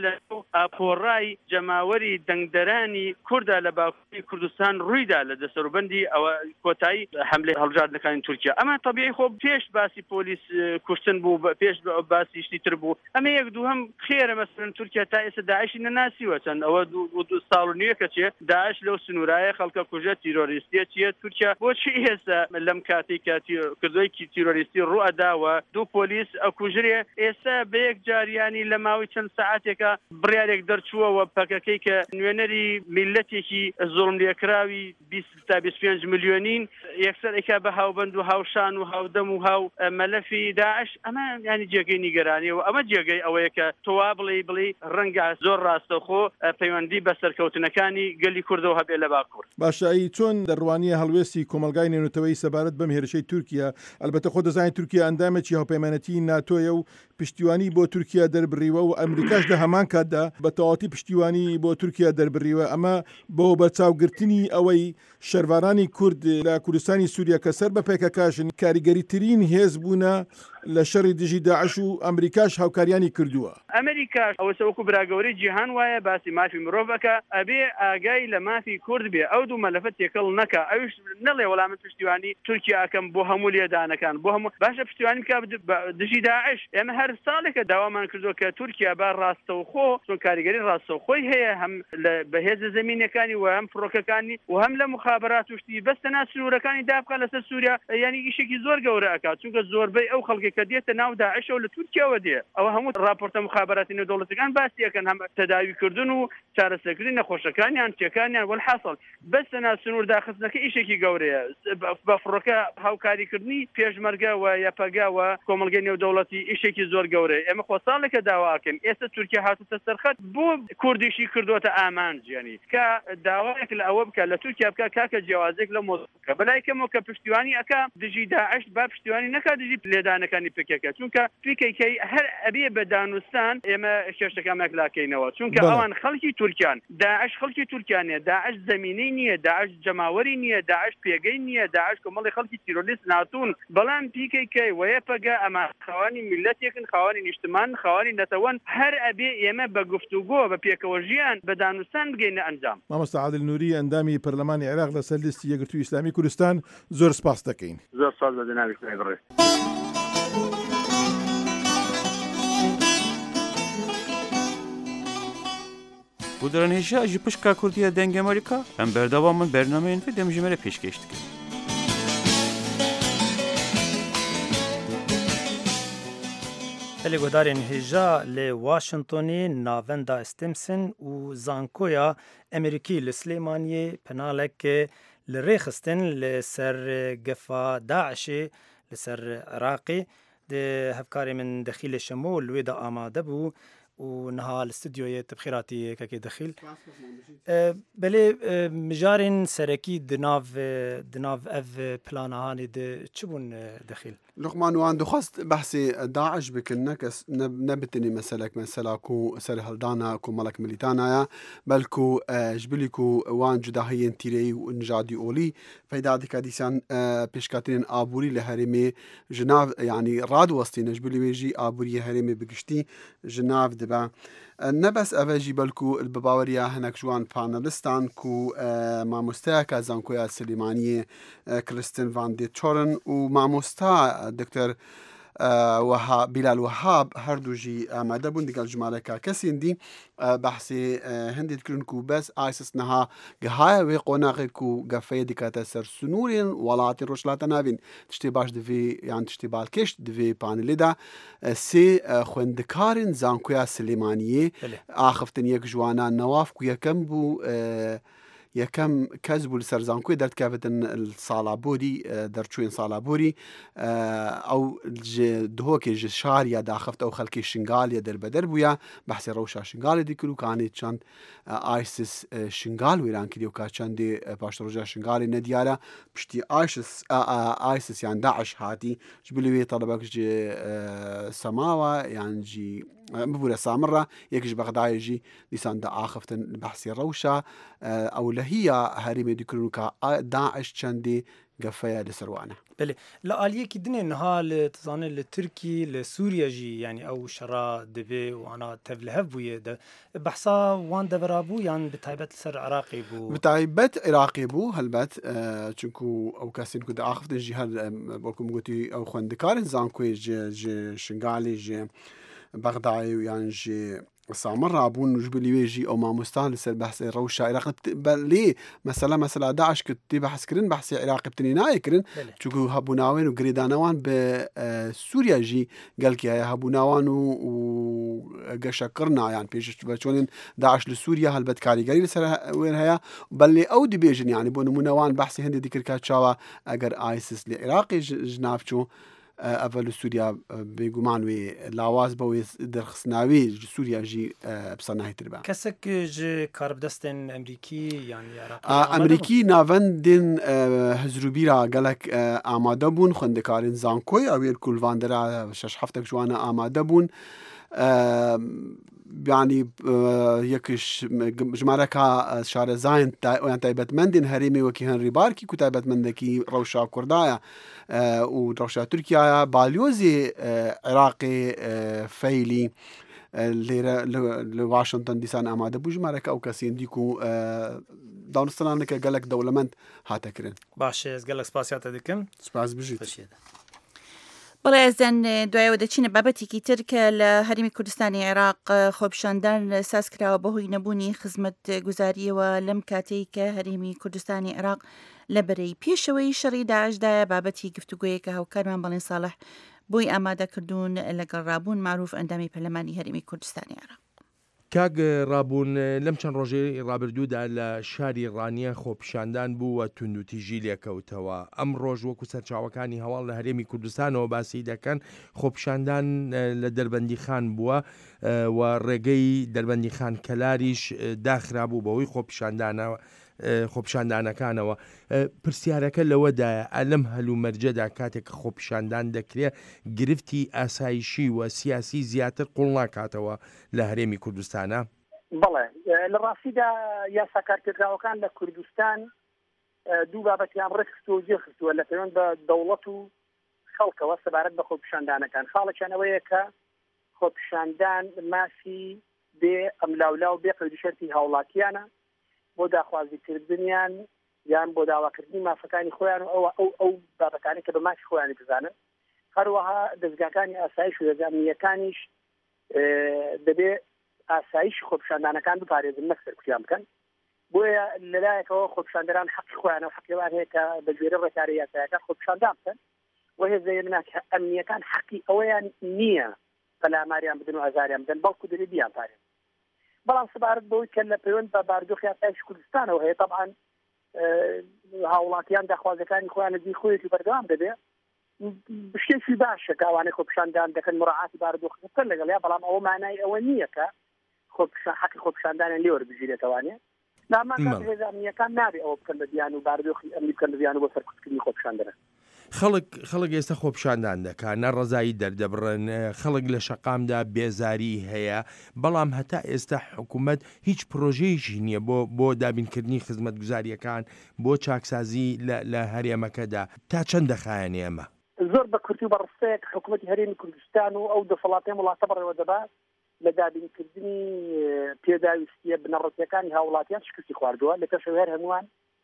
ئاپۆڕای جەماوەری دەنگدەرانی کوردە لە باکووری کوردستان ڕوویدا لە دەسەروبەندی ئەوە کۆتایی حملەی هەڵبژاردنەکانی تورکیا. ئەمە طبیعی خۆ پێش باسی پۆلیس کوشتن بوو، پێش باسی شتی تر بوو. ئەمە یەک دوو هەم خێرە مەسەرەن تورکیا تا ئێستا داعشی نەناسیوە، چەند ئەوە دوو ساڵ و نیوە کە چێ داعش لەو سنوورایە خەڵکە کوژە تیرۆریستیە چیە. تورکیا بۆچی ئێستا لەم کاتێک کە کردووەیەکی تیرۆریستی ڕوئەداوە دوو پۆلیس ئەکوژرێ، ئێستا بە یەک جاریانی لە ماوەی چەند سەعاتێکە بڕیارێک دەرچووەوە پەکەکەی کە نوێنەری میلەتێکی زوڵم لێکراوی بیست تا بیست و پێنج ملیۆنین یەکسەر ئەیکا بە هاوبەند و هاوشان و هاودەم و هاو مەلەفی داعش. ئەمە ینی جێگەی نیگەرانیەوە، ئەمە جێگەی ئەوەیە کە تۆوا بڵێ بڵێ ڕەنگە زۆر ڕاستەخۆ پەیوەندی بە سەرکەوتنەکانی گەلی کوردەوە هەبێ لە باکوور. باشایی چۆن دەڕوانیە هەڵوێستی کۆمەلگای نێنوتەوەی سەبارەت بەم هێرشەی تورکیا، ئەلبەتە خۆ دەزانین تورکیا ئەندامێکی هاوپەیمانەتی ناتۆیە و پشتیوانی بۆ تورکیا دەربڕیوە و ئەمریکاش لە هەمان کاتدا بە تەواتی پشتیوانی بۆ تورکیا دەربڕیوە. ئەمە بۆ بەرچاوگرتنی ئەوەی شەروارانی کورد لە کوردستانی سووریا کە سەر بە پێکەکاشن کاریگەریترین هێز بوونە لە شەڕی دژی داعش و ئەمریکاش هاوکاریانی کردووە. ئەمریکاش ئەوە سەوەکو براگەوری جیهان وایە باسی مافی مرۆڤەکە ئەبێ ئاگای لە مافی کورد بێ، ئەو دوو مەلەفە تێکەڵ نەکە. ئەوش نەڵێ وەڵامە پشتیوانی تورکیا ئەکەم بۆ هەموو لێدانەکان، بۆ هەموو باشە پشتیوانی بکە دژی داعش. ئێمە هەر ساڵێکە داوامان کردو کە تورکیا با ڕاستەوخۆ چۆن کاریگەری ڕاستەوخۆی هەیە، هەم لە بەهێز زەمینەکانی و هەم فڕۆکەکانی و هەم لە مخابرات وشتی بەستەنا سنوورەکانی دابکە لەسەر سووریا. یعنی ئیشێکی زۆر گەورە ئەکات، چونکە زۆربەی ئەو خەڵکی کە دێتە ناو داعش و لە تورکیاوە دێ. ئەوە هەموو راپۆرتە مخابراتی نێودەوڵەتیەکان باسی ئەکەن، هەم تەداویکردن و چارەسەرکردنی نەخۆشەکانیان تێکانیان وەلحاصل بەستەنا سنوور داخستنەکە ئیشێکی گەورەیە. بە فڕۆکە هاوکاریکردنی پێشمەرگە و یاپەگا و کۆمەلگەی نێودەوڵەتی ئیشێکی زۆر گەورەیە. ئێمە خۆ ساڵێکە داواکەن، ئێستا تورکیا هاتوتە سەرخەت بۆ کوردیشی کردوتە ئامانج، ینی کە داوایەک لە ئەوە بکە لە تورکیا بکە کاکە جیاوازێک لە مۆزکە بەلایکەمەوە کە پشتیوانی ئەکا دژی داعش با پشتیوانی نەکا دژی لێدانەکانی پکەکە، چونکە پیکەکەی هەر ئەبێ بە دانوستان ئێمە کێشەکەمێک لاکەینەوە، چونکە ئەوان خەڵکی تورکیان، داعش خەڵکی تورکیانە، داعش زەمینەی نییە، داعش جەماوەری نییە، داعش پێگەی نییە، داعش کۆمەڵی خەڵکی تیرۆریست ناتون. بەڵام پیکەکەی وەیە پەگە ئەمە خاوەنی میلەتێکن، خاوەنی نیشتمان، خاوەنی نەتەوەن، هەر ئەبێ ئێمە بە گفتوگۆ بە پێکەوە ژیان بە دانوستان بگەینە ئەنجام. مامۆستا عادل نووری ئەندامی پەرلەمانی عێراق لەسەر لیستی یەکگرتووی ئیسلامی کوردستان زۆر سپاس دەکەین. زۆر سپاس بە جەنابی بڕێ. Bu dönemde ji pişka Kurdiya deng Amerika em berdavamın bernameyên ve demjimere pêşkêş dikin. Helêgodarên hêja lê Washingtonê navenda Stimson û zankoya Amerîkî li Slêmaniyê penaleke li rêxistin li ser gefa Daişê li ser Iraqê di hevkarê min Dexîlê Şemû li wê de amade bû و نها الاستوديو تبخيراتي كاكي دخيل بلي مجارين سركي دناف دناف اف بلانا هاني د تشبون دخيل لقمان وان دخست بحثي داعش بكنك نبتني مسلك مسلاكو سر هلدانا كو ملك مليتانا بلكو جبليكو وان جداهين تيري ونجادي اولي فايدا ديك ديسان بيشكاتين ابوري لهرمي جناف يعني راد وسطين جبلي ويجي ابوري هرمي بقشتي جناف دبا نبس أفاجي بلكو البباوريا هناك جوان بانلستان كو مع مستاكا زانكويا سليمانية كريستين فان دي تشورن ومع مستا دكتور وهاب بلال وهاب هردو جي آماده بون ديگل جمالكا كسين دي بحثي هندي تكرنكو بس آيسس نها جهاية ويقوناقكو جفاية ديكاتا سر سنورين ولاتي روشلاتا نابين تشتي باش دفي يعني تشتي بالكش دفي بانليدا سي خوندكارين زانكويا سليمانية آخفتن يك جوانا نواف كو يكمبو یەکەم کەس بوو لەسەر زانکۆی دەردکەوێتن ساڵابۆری دەرچووین ساڵابۆری ئەو دهۆکێژ شاریە داخەفتە ئەو خەڵکی شنگالیە دەربەدەر بووە بەحسی ڕەوشا شنگالی دیکرد و کانێت چەند ئایسس شنگال وێران کردی و کا چەندێ پاش ڕۆژە شنگالی نەدیارە پشتی ئایسس یان داعش هاتی بلوێ تەڵەبەکش سەماوە یانجی ببوورە سامڕە یەکیش بەغدایەژی دیسان دا ئاخفتن بەحسی ڕەوشە ئەو لە هیە هەرێمێ دیکردن کە داعش چەندێ گەفەیە لەسەروانە بله لە ئالیەکی دنێ نها لە تزانێت لە تورکی لە سووریەژی ینی ئەو شەڕا دەبێ وانە تەv لە هەف بووە بەحسا وان دەبرابوو یان بتایبەت سەر عراقی بوو بتایبەت عێراقی بوو هەلبەت چونکو ئەو کەسین کو داخفتنژی هەر بۆکم گوتی ئەو خوێندکارن زانکۆی شنگالی ژێ بەغدای و یان ژێ سامر رابون جبليويجي او ماموستان لسر بحث روشا عراق ليه مثلا مثلا داعش كنت بحث كرن بحث عراق بتنيناي كرن چونكو هبوناوين وغريدانوان بسوريا جي قال كي هبوناوان وقشكرنا يعني بيش بچونين داعش لسوريا هلبت كاريغري لسر وين هيا بل او دي بيجن يعني بو نمونوان بحث هندي ديكر كاتشاوا اگر ايسس لعراق جنابچو أول سوريا بيجومان وي لاواز بوي درخسناوي سوريا جي بصناعي تربا كسك ج كاربدستن أمريكي يعني عراقي آه أمريكي نافندن آه هزروبيرا قالك آه آماده بون خندكارين زانكوي أو يركول فاندرا شش حفتك جوانا آماده بون آه يعني آه يكش جماركا شار زاين تا تايبت مندن هريمي وكي هنري باركي كتايبت مندكي روشا كردايا آه وروشا تركيا باليوزي آه عراقي آه فيلي لواشنطن دیسان آماده بوو ژمارەکە ئەو کەسین دیک و داونستانانەکە گەلک دەوڵەمەند هاتەکردن باشێ گەلک سپاسیاتە دەکەم سپاس بژیت بەڵێ ئەزەن دوایەوە دەچینە بابەتێکی تر کە لە هەرێمی کوردستانی عێراق خۆپیشاندان ساز کراوە بەهۆی نەبوونی خزمەت گوزاریەوە لەم کاتەی کە هەرێمی کوردستانی عێراق لە بەرەی پێشەوەی شەڕی داعشدایە بابەتی گفتوگویە کە هاوکارمان بەڵێن ساڵح بۆی ئامادەکردوون لەگەڵ ڕابوون معروف ئەندامی پەرلەمانی هەرێمی کوردستانی عێراق کاگ ڕابوون لەم چەند ڕۆژەی ڕابردوودا لە شاری ڕانیە خۆپیشاندان بوو و تونند و تیژی لێکەوتەوە ئەم ڕۆژ وەکو سەرچاوەکانی هەواڵ لە هەرێمی کوردستانەوە باسی دەکەن خۆپیشاندان لە دەربەندی خان بووە و ڕێگەی دەربەندی خان کەلاریش داخرا بوو بەوەی خۆپیشاندانەوە خۆپیشاندانەکانەوە پرسیارەکە لەوەدایە ئەلەم هەلو مەرجەدا کاتێک خۆپیشاندان دەکرێت گرفتی ئاسایشی و سیاسی زیاتر قوڵ ناکاتەوە لە هەرێمی کوردستانە بەڵێ لە ڕاستیدا یاساکارکردراوەکان لە کوردستان دوو بابەتیان ڕێکخستووە جێخستووە لە پەیوەند بە دەوڵەت و خەڵکەوە سەبارەت بە خۆپیشاندانەکان خاڵێکیان ئەوەیە کە خۆپیشاندان ماسی بێ ئەملاولاو بێ قەیدوشەرتی هاوڵاتیانە بۆ داخوازیکردنیان یان بۆ داواکردنی مافەکانی خۆیان و ئەو ئەو ئەو بابەکانی کە بە ماسی خۆیانی بزانن هەروەها دەستگاکانی ئاسایش و دەزانیەکانیش دەبێ ئاسایش خۆپیشاندانەکان بپارێزن نەک سەرکوتیان بکەن بۆیە لەلایەکەوە خۆپیشاندەران حەقی خۆیانە و حەقیوان هەیە کە بە گوێرە ڕێکاری یاسایەکان خۆپیشاندان بکەن و هێزە مناکە ئەمنیەکان حەقی ئەوەیان نییە پەلاماریان بدن و ئازاریان بدەن بەڵکو دەبێ بیان پارێزن بەڵام سەبارەت بەوەی کە لە پەیوەند بە باردۆخی ئاسایشی کوردستانەوە هەیە طبعا هاوڵاتیان داخوازەکانی خۆیان لە دی خۆیەکی بەردەوام دەبێ شتێکی باشە کە ئەوانەی خۆپیشاندان دەکەن مراعاتی بارودۆخەکە لەگەڵ یا بەڵام ئەوە مانای ئەوە نییە کە حەقی خۆپیشاندانیان لێ وەربژیرێتەوانێ نامان هێز ئەمنیەکان نابێ ئەوە بکەن بە دیان و بارودۆخی ئەمنی بکەن بە دیان و بۆ سەرکوتکردنی خۆپیشاندەرە خەڵک خەڵک ئێستا خۆپیشاندان دەکات نەڕەزایی دەردەبڕن خەڵک لە شەقامدا بێزاری هەیە بەڵام هەتا ئێستا حکوومەت هیچ پرۆژەیەکی نییە بۆ بۆ دابینکردنی خزمەت گوزاریەکان بۆ چاکسازی لە هەرێمەکەدا تا چەند دەخایەن ئێمە زۆر بە کورتی و بەڕستەیەک حکوومەتی هەرێمی کوردستان و ئەو دەسەڵاتەی وڵاتە بەڕێوە دەبات لە دابینکردنی پێداویستیە بنەڕەتیەکانی هاوڵاتیان شکستی خواردووە لە پێشەوە هەر هەمووان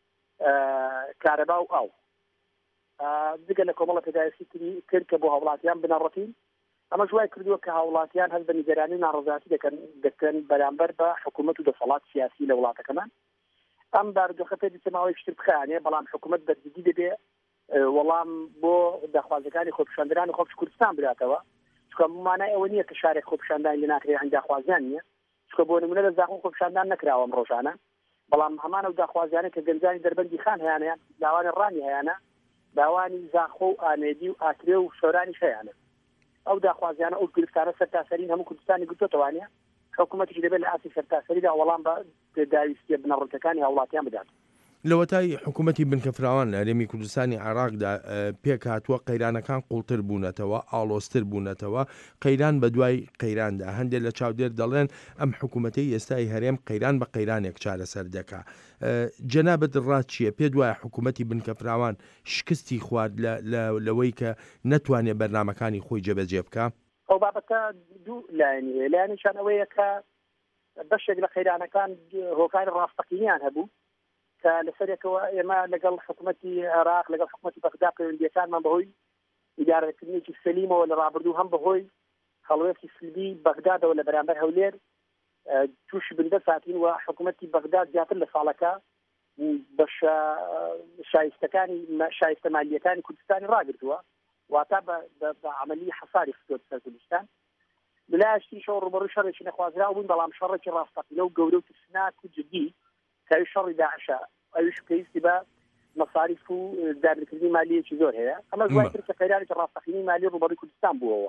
کارەبا و ئاو دیگە لە کۆمەڵە پێداویستی کرد کە بۆ هاوڵاتیان بنەڕەتین ئەمە جوای کردووە کە هاوڵاتیان هەست بە نیگەرانی و ناڕەزایەتی دەکەن دەکەن بەرامبەر بە حکوومەت و دەسەڵات سیاسی لە وڵاتەکەمان ئەم بارودۆخە پێ دیسەماوەی شتر بخایانێ بەڵام حکوومەت بەرجدی دەبێ وەڵام بۆ داخوازەکانی خۆپیشاندەرانی خۆپی کوردستان براتەوە چکە مانای ئەوە نییە کە شارێک خۆپیشاندانی لە ناکرێ هەنگ داخوازیان نییە چکە بۆ نمونە لە زاخۆ خۆپیشاندان نەکراوە ئەم ڕۆژانە بەڵام هەمانە و داخوازیانە کە گەنجانی دەربەندی خان هەیانیان داوانی ڕانی هەیەە داوانی زاخۆ و ئامێدی و ئاکرێ و شۆرانی هەیەە ئەو داخوازیانە ئەو گرفتانە سەرتاسەرین هەموو کوردستانی گوتوتەوانە حکوومەتیش دەبێت لە ئاسی سەرتاسەریدا وەڵام بە پێداویستیە بنەڕەتەکانی هاوڵاتیان بدات لەوەتای حکوومەتی بنکەفراوان لە هەرێمی کوردستانی عێراقدا پێک هاتووە قەیرانەکان قوڵتر بوونەتەوە، ئاڵۆزتر بوونەتەوە، قەیران بە دوای قەیراندا. هەندێک لە چاودێر دەڵێن ئەم حکوومەتەی ئێستای هەرێم قەیران بە قەیرانێک چارەسەر دەکا. جەنابەت ڕات چییە؟ پێ دوایە حکوومەتی بنکەفراوان شکستی خوارد لەوەی کە نەتوانێت بەرنامەکانی خۆی جێبەجێ بکە؟ ئەو بابەتە دوو لایەنیە. لایەنیشان ئەوەیە کە بەشێک لە قەیرانەکان هۆکاری ڕاستەقینیان هەبوو کە لەسەرێکەوە ئێمە لەگەڵ حکوومەتی عێراق لەگەڵ حکوومەتی بەغدا پەیوەندیەکانمان بەهۆی ئیدارەکردنێکی سەلیمەوە لە ڕابردوو هەم بەهۆی هەڵوێستی سلبی بەغدادەوە لە بەرامبەر هەولێر تووشی بندە ساتین و حکوومەتی بەغدا زیاتر لە ساڵەکە بە شایستەکانی شایستە مالیەکانی کوردستانی ڕاگرتووە، واتە بە عملی حەساری خستووە سەر کوردستان. بلایشتی شەڕ ڕوبەڕووی شەڕێکی نەخوازراو بوون، بەڵام شەڕێکی ڕاستەقینە و گەورە و ترسناک و جدی کەوی شەڕی داعشە ئەویش پێویستی بە مەصاریف و دابرکردنی مالیەکی زۆر هەیە. ئەمە دوایتر کە قەیرانێکی ڕاستەقینەی مالی ڕوبەڕووی کوردستان بووەوە.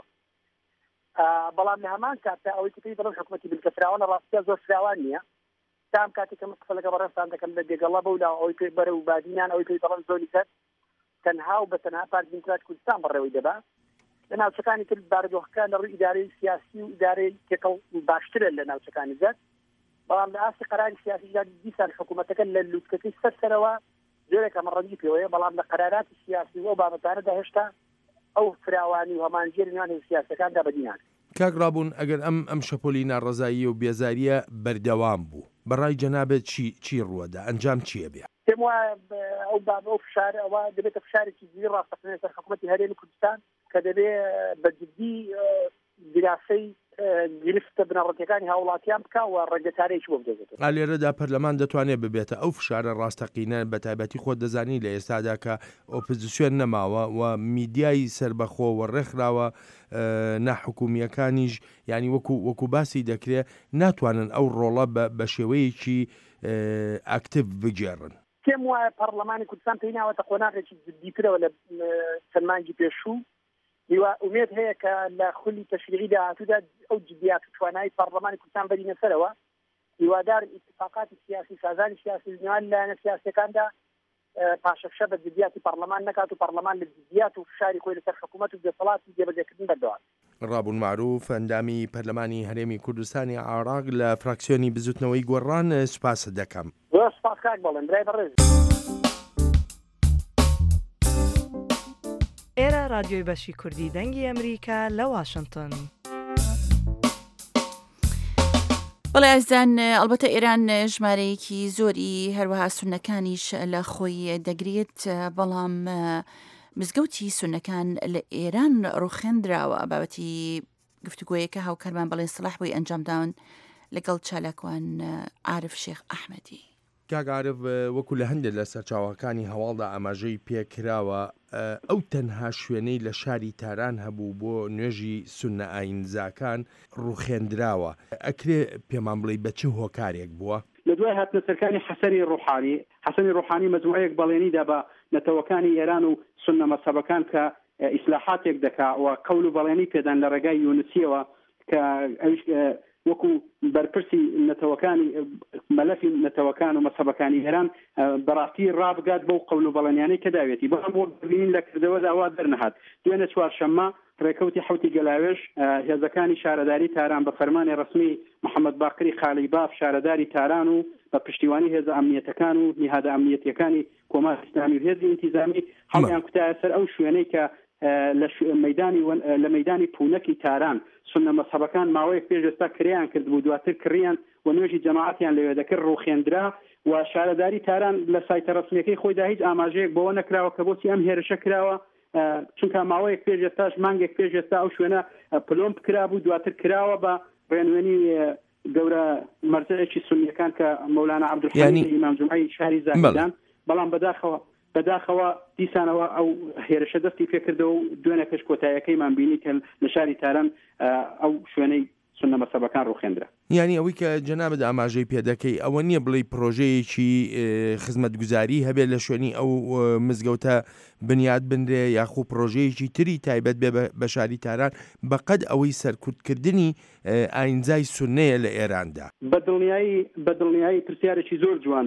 بەڵام لە هەمان کاتە ئەوەی کە پێی دەڵێن حکوومەتی بنکەفراوانە ڕاستیە زۆر فراوان نییە. تام کاتێک کە مستەفا لەگەڵ بەڕێستان دەکەن لە دێگەڵا بەولا ئەوەی پێی بەرە و بادینان ئەوەی پێی دەڵێن زۆری کەس تەنها و بە تەنها پارتی دموکرات کوردستان بەڕێوەی دەبا. لە ناوچەکانی تر بارودۆخەکان لە ڕووی ئیدارەی سیاسی و ئیدارەی تێکەڵ باشترە لە ناوچەکانی زەر، بەڵام لە ئاستی قەراری سیاسیدا دیسان حکوومەتەکە لە لووتکەکەی سەرسەرەوە جۆرێک ئەمەڕەنگی پێوەیە، بەڵام لە قەراراتی سیاسی و بابەتانەدا هێشتا ئەو فراوانی و هەمانگیر نوان سیاسەکاندا بەدینان. کاک ڕابوون، ئەگەر ئەم ئەم شەپۆلی ناڕەزایی و بێزاریە بەردەوام بوو، بەڕای جەنابێت چی چی ڕووەدا؟ ئەنجام چییە بێ؟ پێم وایە ئەو بابە ئەو فشارە ئەوە دەبێتە فشارێکی زیری ڕاستەقینەی سەر حکوومەتی هەرێمی کوردستان کە دەبێت بەجددی دیراسەی گرفتە بنەڕەتیەکانی هاوڵاتیان بکە و ڕێگەتارێکی بۆ بدەێت. لێرەدا پەرلەمان دەتوانێت ببێتە ئەو فشارە ڕاستەقینە بە تایبەتی خۆت دەزانی لە ئێستادا کە ئۆپۆزیسیۆن نەماوە و میدیای سربەخۆ و ڕێکخراوە ناحکومیەکانیش ینی وەکو وەکو باسی دەکرێت ناتوانن ئەو ڕۆڵە بە شێوەیەکی ئاکتیڤ بگێڕن. پێم وایە پەرلەمانی کوردستان پێی ناوەتە قۆناغێکی جددیترەوە لە چەند مانگی پێشوو. ئومێد هەیە کە لە خولی تەشریعیدا هاتوودا ئەو جدیات و توانایی پەرلەمانی کوردستان بەرینە سەرەوە. هیوادار اتفاقاتی سیاسی سازانی سیاسی نێوان لایەنە سیاسیەکاندا پاشەفشە بە جدیاتی پەرلەمان نەکات و پەرلەمان لە جدیات و فشاری خۆی لەسەر حکوومەت و دەسەڵاتی جێبەجێکردن بەردەوام. ڕابوون معروف ئەندامی پەرلەمانی هەرێمی کوردستانی عێراق لە فراکسیۆنی بزوتنەوەی گۆڕان سوپاس دەکەم. زۆر سوپاس کاک بەڵێن برای بەڕێز. ئێرە رادیۆی بەشی کوردی دەنگی ئەمریکا لە واشنگتن. بەڵێ ئازان ئەلبەتە ئێران ژمارەیەکی زۆری هەروەها سونەکانیش لە خۆی دەگرێت، بەڵام مزگەوتی سونەکان لە ئێران ڕوخێندراوە بابەتی گفتوگۆیەکە هاوکارمان بەڵێن سڵاح بۆی ئەنجامداون لەگەڵ چالاکوان عارف شێخ ئەحمەدی. کاگعاعرف وەکو لە هەندێک لە سەرچاوەکانی هەواڵدا ئاماژەی پێکراوە ئەو تەنها شوێنەی لە شاری تاران هەبوو بۆ نوێژی سونە ئاینزاکان ڕوخێندراوە. ئەکرێ پێمان بڵێ بە چه هۆکارێک بووە؟ لە دوای هاتنەسەرەکانی حەسەنی ڕوحانی حەسەنی ڕوحانی مەجموعەیەک بەڵێنیدا بە نەتەوەکانی ئێران و سونە مەسەبەکان کە ئیسلاحاتێک دەکا و قەول و بەڵێنی پێدان لە ڕێگای یونسیەوە کە ئەویش وەکو بەرپرسی نەتەوەکانی مەلەفی نەتەوەکان و مەسەبەکانی ئێران بەڕاستی ڕابگات بەو قەول و بەڵێنیانەی کە داوێتی بەڵام بۆ ببینین لە کردەوەدا ئەوا دەرنەهات. دوێنێ چوارشەممە ڕێکەوتی حوتی گەلاوێژ هێزەکانی شارەداری تاران بە فەرمانی ڕسمی محەممەد باقری خالیباف شارەداری تاران و بە پشتیوانی هێزە ئەمنیەتەکان و نیهادە ئەمنیەتیەکانی کۆماری ئیسلامی و هێزی ئینتیزامی هەڵیان کوتایە سەر ئەو شوێنەی کە لە مەیدانی لە مەیدانی پوونەکی تاران سونە مەسەبەکان ماوەیەک پێش ئێستا کریان کرد بوو، دواتر کڕیان و نوێژی جەماعەتیان لەوێ دەکرد ڕوخێندرا و شارەداری تاران لە سایتە ڕسمیەکەی خۆیدا هیچ ئاماژەیەک بەوە نەکراوە کە بۆچی ئەم هێرشە کراوە، چونکە ماوەیەک پێش ئێستاش مانگێک پێش ئێستا ئەو شوێنە پلۆم بکرا بوو، دواتر کراوە بە ڕێنوێنی گەورە مەرجەیەکی سونیەکان کە مەولانا عەبدولحەمیدی ئیمام جومعەی شاری زاهیدان، بەڵام بەداخەوە بەداخەوە دیسانەوە ئەو هێرشە دەستی پێکردەوە و دوێنێ پێش کۆتاییەکەیمان بینی کە لە شاری تاران ئەو شوێنەی سونە مەسەبەکان ڕوخێندرا. یعنی ئەوەی کە جەنابەت ئاماژەی پێدەکەی ئەوە نییە بڵێ پرۆژەیەکی خزمەتگوزاری هەبێت لە شوێنی ئەو مزگەوتە بنیاد بنرێ یاخو پرۆژەیەکی تری تایبەت بێ بە شاری تاران بەقەد ئەوەی سەرکوتکردنی ئاینزای سونەیە لە ئێراندا. بەدڵنیایی بەدڵنیایی پرسیارێکی زۆر جوان بوو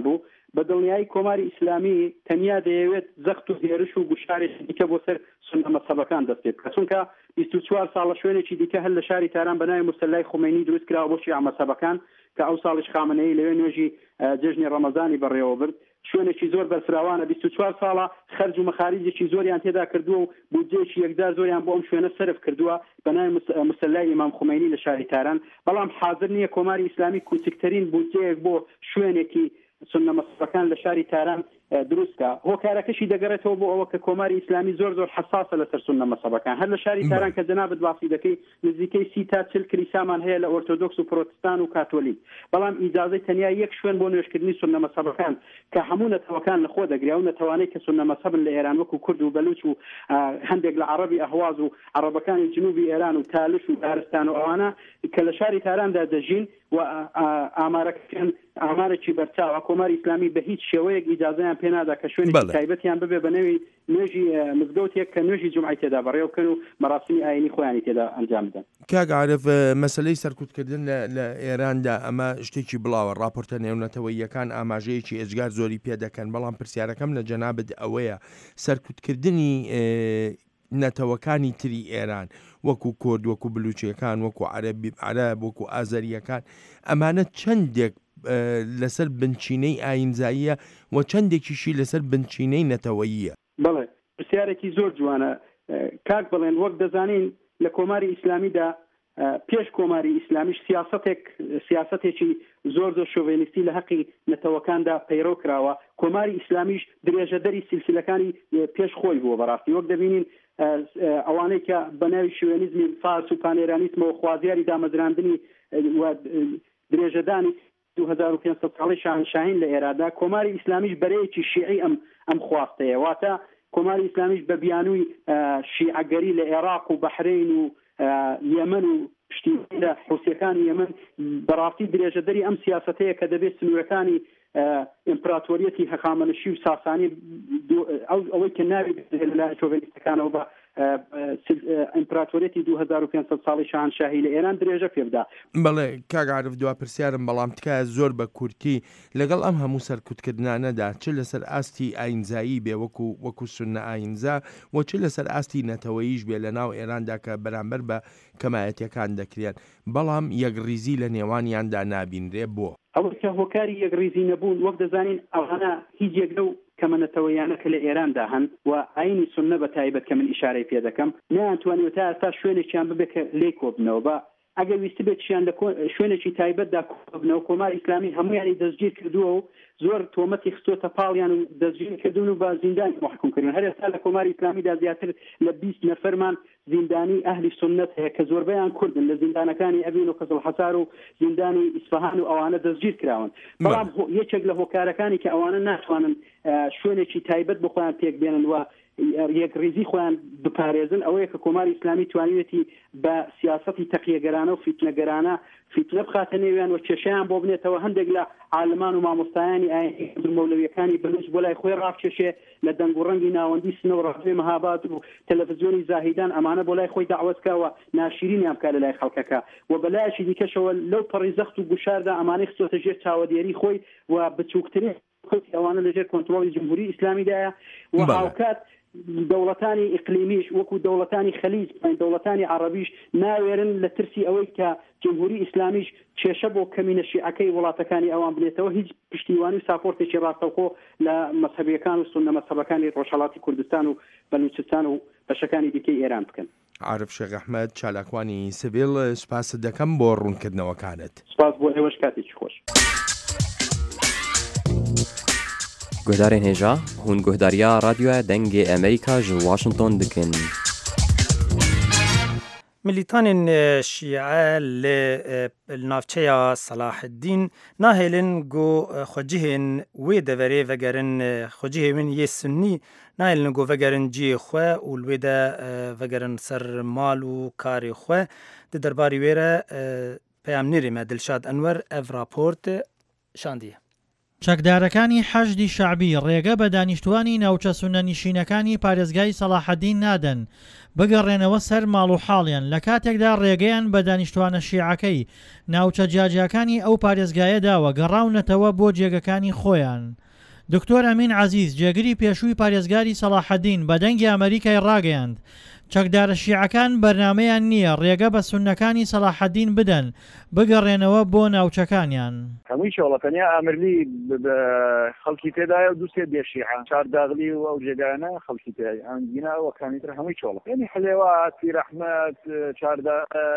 بە دڵنیایی کۆماری ئیسلامی تەنیا دەیەوێت زەخت و هێرش و گوشارێکی دیکە بۆ سەر سونە مەذهەبەکان دەست پێ بکات، چونکە بیست و چوار ساڵە شوێنێکی دیکە هەر لە شاری تاران بە ناوی موسەلای خومینی دروست کراوە بۆ شیعە مەذهەبەکان کە ئەو ساڵیش خامنەیی لەوێ نوێژی جژنی ڕەمەزانی بەڕێوە برد. شوێنێکی زۆر بەرفراوانە، بیست و چوار ساڵە خەرج و مەخارجێکی زۆریان تێدا کردووە و بودجەیەکی یەکدار زۆریان بۆ ئەم شوێنە سەرف کردووە بە ناوی موسەلای ئیمام خومینی لە شاری تاران، بەڵام حاضر نییە کۆماری ئیسلامی کوچکترین بودجەیەک بۆ شوێنێکی سونە مەذهەبەکان لە شاری تاران دروستکە. هۆکارەکەشی دەگەڕێتەوە بۆ ئەوە کە کۆماری ئیسلامی زۆر زۆر حساسە لەسەر سونە مەذهەبەکان. هەر لە شاری تاران کە جەنابەت باسی دەکەی نزیکەی سی تا چل کلیسامان هەیە لە ئۆرتۆدۆکس و پرۆتستان و کاتۆلیک، بەڵام ئیجازەی تەنیا یەک شوێن بۆ نوێژکردنی سونە مەذهەبەکان کە هەموو نەتەوەکان لەخۆ دەگرێ و نەتەوانەی کە سونە مەذهەبن لە ئێران وەکو کورد و بەلوچ و هەندێک لە عەرەبی ئەهواز و عەرەبەکانی جنوبی ئێران و تالش و دارستان و ئەوانە کە لە شاری تاراندا دەژین و ئامارەکەن ئامارێکی بەرچاوە، کۆماری ئیسلامی بە هیچ شێوەیەک ئیجازەیان پێ نادا کە شوێنی تایبەتیان ببێ بە نەوی نوێژی مزگەوتێک کە نوێژی جومعی تێدا بەڕێوەکەن و مەراسمی ئاینی خۆیانی تێدا ئەنجام بدەن. کاک عارف، مەسلەی سەرکوتکردن لە ئێراندا ئەمە شتێکی بڵاوە، راپۆرتە نێونەتەوەییەکان ئاماژەیەکی ئێجگار زۆری پێ دەکەن، بەڵام پرسیارەکەم لە جەنابەت ئەوەیە سەرکوتکردنی نەتەوەکانی تری ئێران وەکو کورد، وەکو بلوچیەکان، وەکو عەرەبی عەرەب، وەکو ئازەریەکان، ئەمانە چەندێک لەسەر بنچینەی ئاینزاییە و چەندێکیشی لەسەر بنچینەی نەتەوەییە؟ بەڵێ پرسیارێکی زۆر جوانە کاک بڵێن. وەک دەزانین لە کۆماری ئیسلامیدا پێش کۆماری ئیسلامیش سیاستێک سیاستێکی زۆر زۆر شۆڤێنیستی لە حەقی نەتەوەکاندا پەیڕۆ کراوە. کۆماری ئیسلامیش درێژەدەری سیلسیلەکانی پێش خۆی بووە بەڕاستی. وەک دەبینین ئەوانەی کە بە ناوی شوێنیزمی فارس و پانێرانیسمەوە خوازیاری دامەزراندنی و درێژەدانی دو هزار و پێنجسەد ساڵی شاهنشاهین لە ئێرادا، کۆماری ئیسلامیش بەرەیەکی شیعی ئەم ئەم خواستەیە، واتە کۆماری ئیسلامیش بە بیانووی شیعەگەری لە عێراق و بەحرین و یەمەن و پشتی لە حوسیەکانی یەمەن بەڕاستی درێژەدەری ئەم سیاستەیە کە دەبێت سنوورەکانی ئیمپراتۆریەتی هەخامنشی و ساسانی ئەوەی کە ناوی لە شۆڤێنیستەکانەوە بە ئیمپراتۆریەتی دو هزار و پێنجسەد ساڵی شاهنشاهی لە ئێران درێژە پێبدا. بەڵێ کاک عارف، دوا پرسیارم بەڵام تکایە زۆر بە کورتی لەگەڵ ئەم هەموو سەرکوتکردنانەدا چ لەسەر ئاستی ئاینزایی بێ وەکو وەکو سونە ئاینزا و چ لەسەر ئاستی نەتەوەییش بێ لە ناو ئێراندا کە بەرامبەر بە کەمایەتیەکان دەکرێن، بەڵام یەکڕیزی لە نێوانیاندا نابینرێ. بۆ ئەوە کە هۆکاری یەکڕیزی نەبوون، وەک دەزانین ئەوانە هیچ یەک لەو کەمەنەتەوەیانە کە لە ئێراندا هەن و ئاینی سونە بە تایبەت کە من ئیشارەی پێ دەکەم نەیانتوانێت تا ئێستا شوێنێکیان ببێت کە لێ کۆبنەوە بە ئەگەر ویستی بێتیان لە شوێنێکی تایبەتدا کۆبنەوە. کۆماری ئیسلامی هەمویانی دەستگیر کردووە و زۆر تۆمەتی خستۆتە پاڵیان و دەستگیر کردون و بە زیندانی محکوم کردن. هەر ئێستا لە کۆماری ئیسلامیدا زیاتر لە بیست نەفەرمان زیندانی ئەهلی سونەت هەیە کە زۆربەیان کوردن لە زیندانەکانی ئەڤین و قەزڵحەسار و زیندانی ئیسفەهان و ئەوانە دەستگیر کراون. بەڵام یەکێک لە هۆکارەکانی کە ئەوانە ناتوانن شوێنێکی تایبەت بۆ خۆیان پێک بێنن و یەکڕیزی خۆیان بپارێزن، ئەوەیە کە کۆماری ئیسلامی توانیوێتی بە سیاسەتی تەقیەگەرانە و فیتنەگەرانە فیتنە بخاتە نێویان و کێشەیان بۆ بنێتەوە. هەندێک لە عالمان و مامۆستایانی ئاینی مەولەویەکانی بنووس بۆ لای خۆی ڕاکێشێ لە دەنگ و ڕەنگی ناوەندی سنە و ڕادیۆی مەهاباد و تەلەڤیزیۆنی زاهیدان، ئەمانە بۆ لای خۆی داعوەتکەوە ناشرینیان بکات لە لای خەڵکەکە و بەلایەکی دیکەشەوە لەو پەڕی زەخت و گوشاردا ئەمانەی خستۆتە ژێر چاوەدێری خۆی و بچووکترین ئەوانە لەژێر کۆنتڕۆڵی جمهوری ئیسلامیدایە و هاوکات دەوڵەتانی ئیقلیمیش وەکو دەوڵەتانی خەلیج دەوڵەتانی عەرەبیش ناوێرن لە ترسی ئەوەی کە جمهوری ئیسلامیش کێشە بۆ کەمینە شیعەکەی وڵاتەکانی ئەوان بنێتەوە، هیچ پشتیوانی و ساپۆرتێکی ڕاستەوخۆ لە مەذهەبیەکان و سونە مەذهەبەکانی ڕۆژهەڵاتی کوردستان و بەلوچستان و بەشەکانی دیکەی ئێران بکەن. عارف شێخ ئەحمەد، چالاکوانی سڤیل، سوپاست دەکەم بۆ ڕوونکردنەوەکانت. سوپاس بۆ ئێوەش، کاتێکی خۆش. گهدارên hêja hûn guhdariya radyoya dengê Amerîka ji Washington dikin. ملیتانên şîe li navçeya Salaheddîn nahêlin got xwecihên wê deverê vegerin xwecihê wîn yê sunnî nahêlin got vegerin ciyê xwe û li wê de vegerin ser mal û karê xwe. Di derbarê wê re peyamnêrê me Dilşad Enwer ev raport şandiye. چەکدارەکانی حەشدی شەعبی ڕێگە بە دانیشتوانی ناوچە سونەنشینەکانی پارێزگای سەلاحەدین نادەن بگەڕێنەوە سەر ماڵ و حاڵیان لە کاتێکدا ڕێگەیان بە دانیشتوانە شیعەکەی ناوچە جیاجیەکانی ئەو پارێزگایە داوە گەڕاونەتەوە بۆ جێگەکانی خۆیان. دکتۆر ئەمین عەزیز جێگری پێشووی پارێزگاری سەلاحەدین بە دەنگی ئەمریکای ڕاگەیاند چەکدارە شیعەکان بەرنامەیان نییە ڕێگە بە سوننەکانی سەلاحەدین بدەن بگەڕێنەوە بۆ ناوچەکانیان هەمووی شۆڵەتەنیا ئامرلی خەڵکی تێدایە و دووسێ بێشیعە چار داغلی و ئەو جێگانە خەڵکی تێ ئەنگینا ئەوەکانیتر هەمووی چۆڵە یعنی حلێوە سیر ئەحمەد چاردا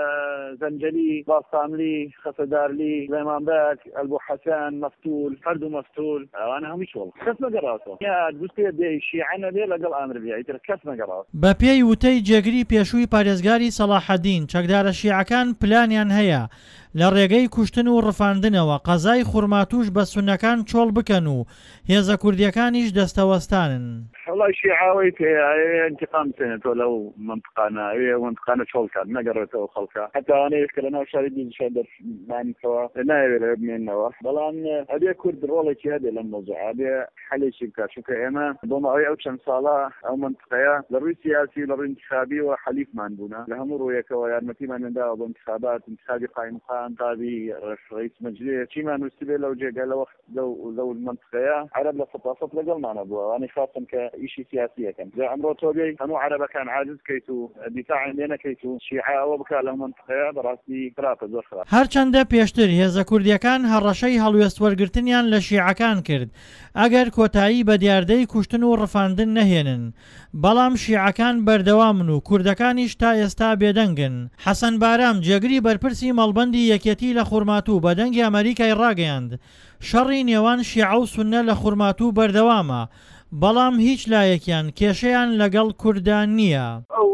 زەنجەلی باستانلی خەسەدارلی سلێمانبەک ئەلبوو حەسەن مەفتول هەردوو مەفتول ئەوانە هەمووی چۆڵ کەس نەگەڕاتەوە یا دووسێ بێ شیعە نەبێ لەگەڵ ئامرلی ئیتر کەس نەگەڕات بە پێی وتەی جێگری پێشووی پارێزگاری سەلاحەدین چەکدارە شیعەکان پلانیان هەیە لە ڕێگەی کوشتن و ڕفاندنەوە قەزای خوڕماتوش بە سونەکان چۆڵ بکەن و هێزە کوردیەکانیش دەستەوەستانن وڵای شیعاوەی پێ انتقام بتێنێتەوە لەو منطقانە ئەوێ منطقانە چۆڵکات نەگەڕێتەوە خەڵکە هەتاوانەیە کە لە ناو شاری دیشە دەرمانیتەوە نایەوێت لە بمێنەوە بەڵام ئەبێ کورد ڕۆڵێکی هەبێ لەم مۆزوعە ئەبێ حەلێکی بکات چونکە ئێمە بۆ ماوەی ئەو چەند ساڵە ئەو منطقەیە لە ڕووی سیاسی لە ڕووی انتخابی و حەلیفمان بوونە لە هەموو ڕوویەکەوە یارمەتیمان نەداوە بۆ انتخابات انتخابی قایمقان قاضی رئیس مجلس چیمان ویستی بێ لەو جێگە لەو لەو منطقەیە عەرەب لە سەپاسەت لەگەڵمانە بووە وانەی خاستن کە ئیشی سیاسیەکەن جا ئەمڕۆ تۆ بێی هەموو عەرەبەکان عاجز کەیت و دیفاعیان لێ نەکەیت و شیعە ئەوە بکات لەو منطقەیە بەڕاستی خراپە زۆر خراپە هەرچەندە پێشتر هێزە کوردیەکان هەڕەشەی هەڵوێست وەرگرتنیان لە شیعەکان کرد ئەگەر کۆتایی بە دیاردەی کوشتن و ڕفاندن نەهێنن بەڵام شیعەکان بەردەوامن و کوردەکانیش تا ئێستا بێدەنگن حەسەن بارام جێگری بەرپرسی مەڵبەندی یەکێتی لە خوڕماتوو بە دەنگی ئەمریکای ڕاگەیاند شەڕی نێوان شیعە و سوننە لە خوڕماتوو بەردەوامە بەڵام هیچ لایەکیان کێشەیان لەگەڵ کوردان نییە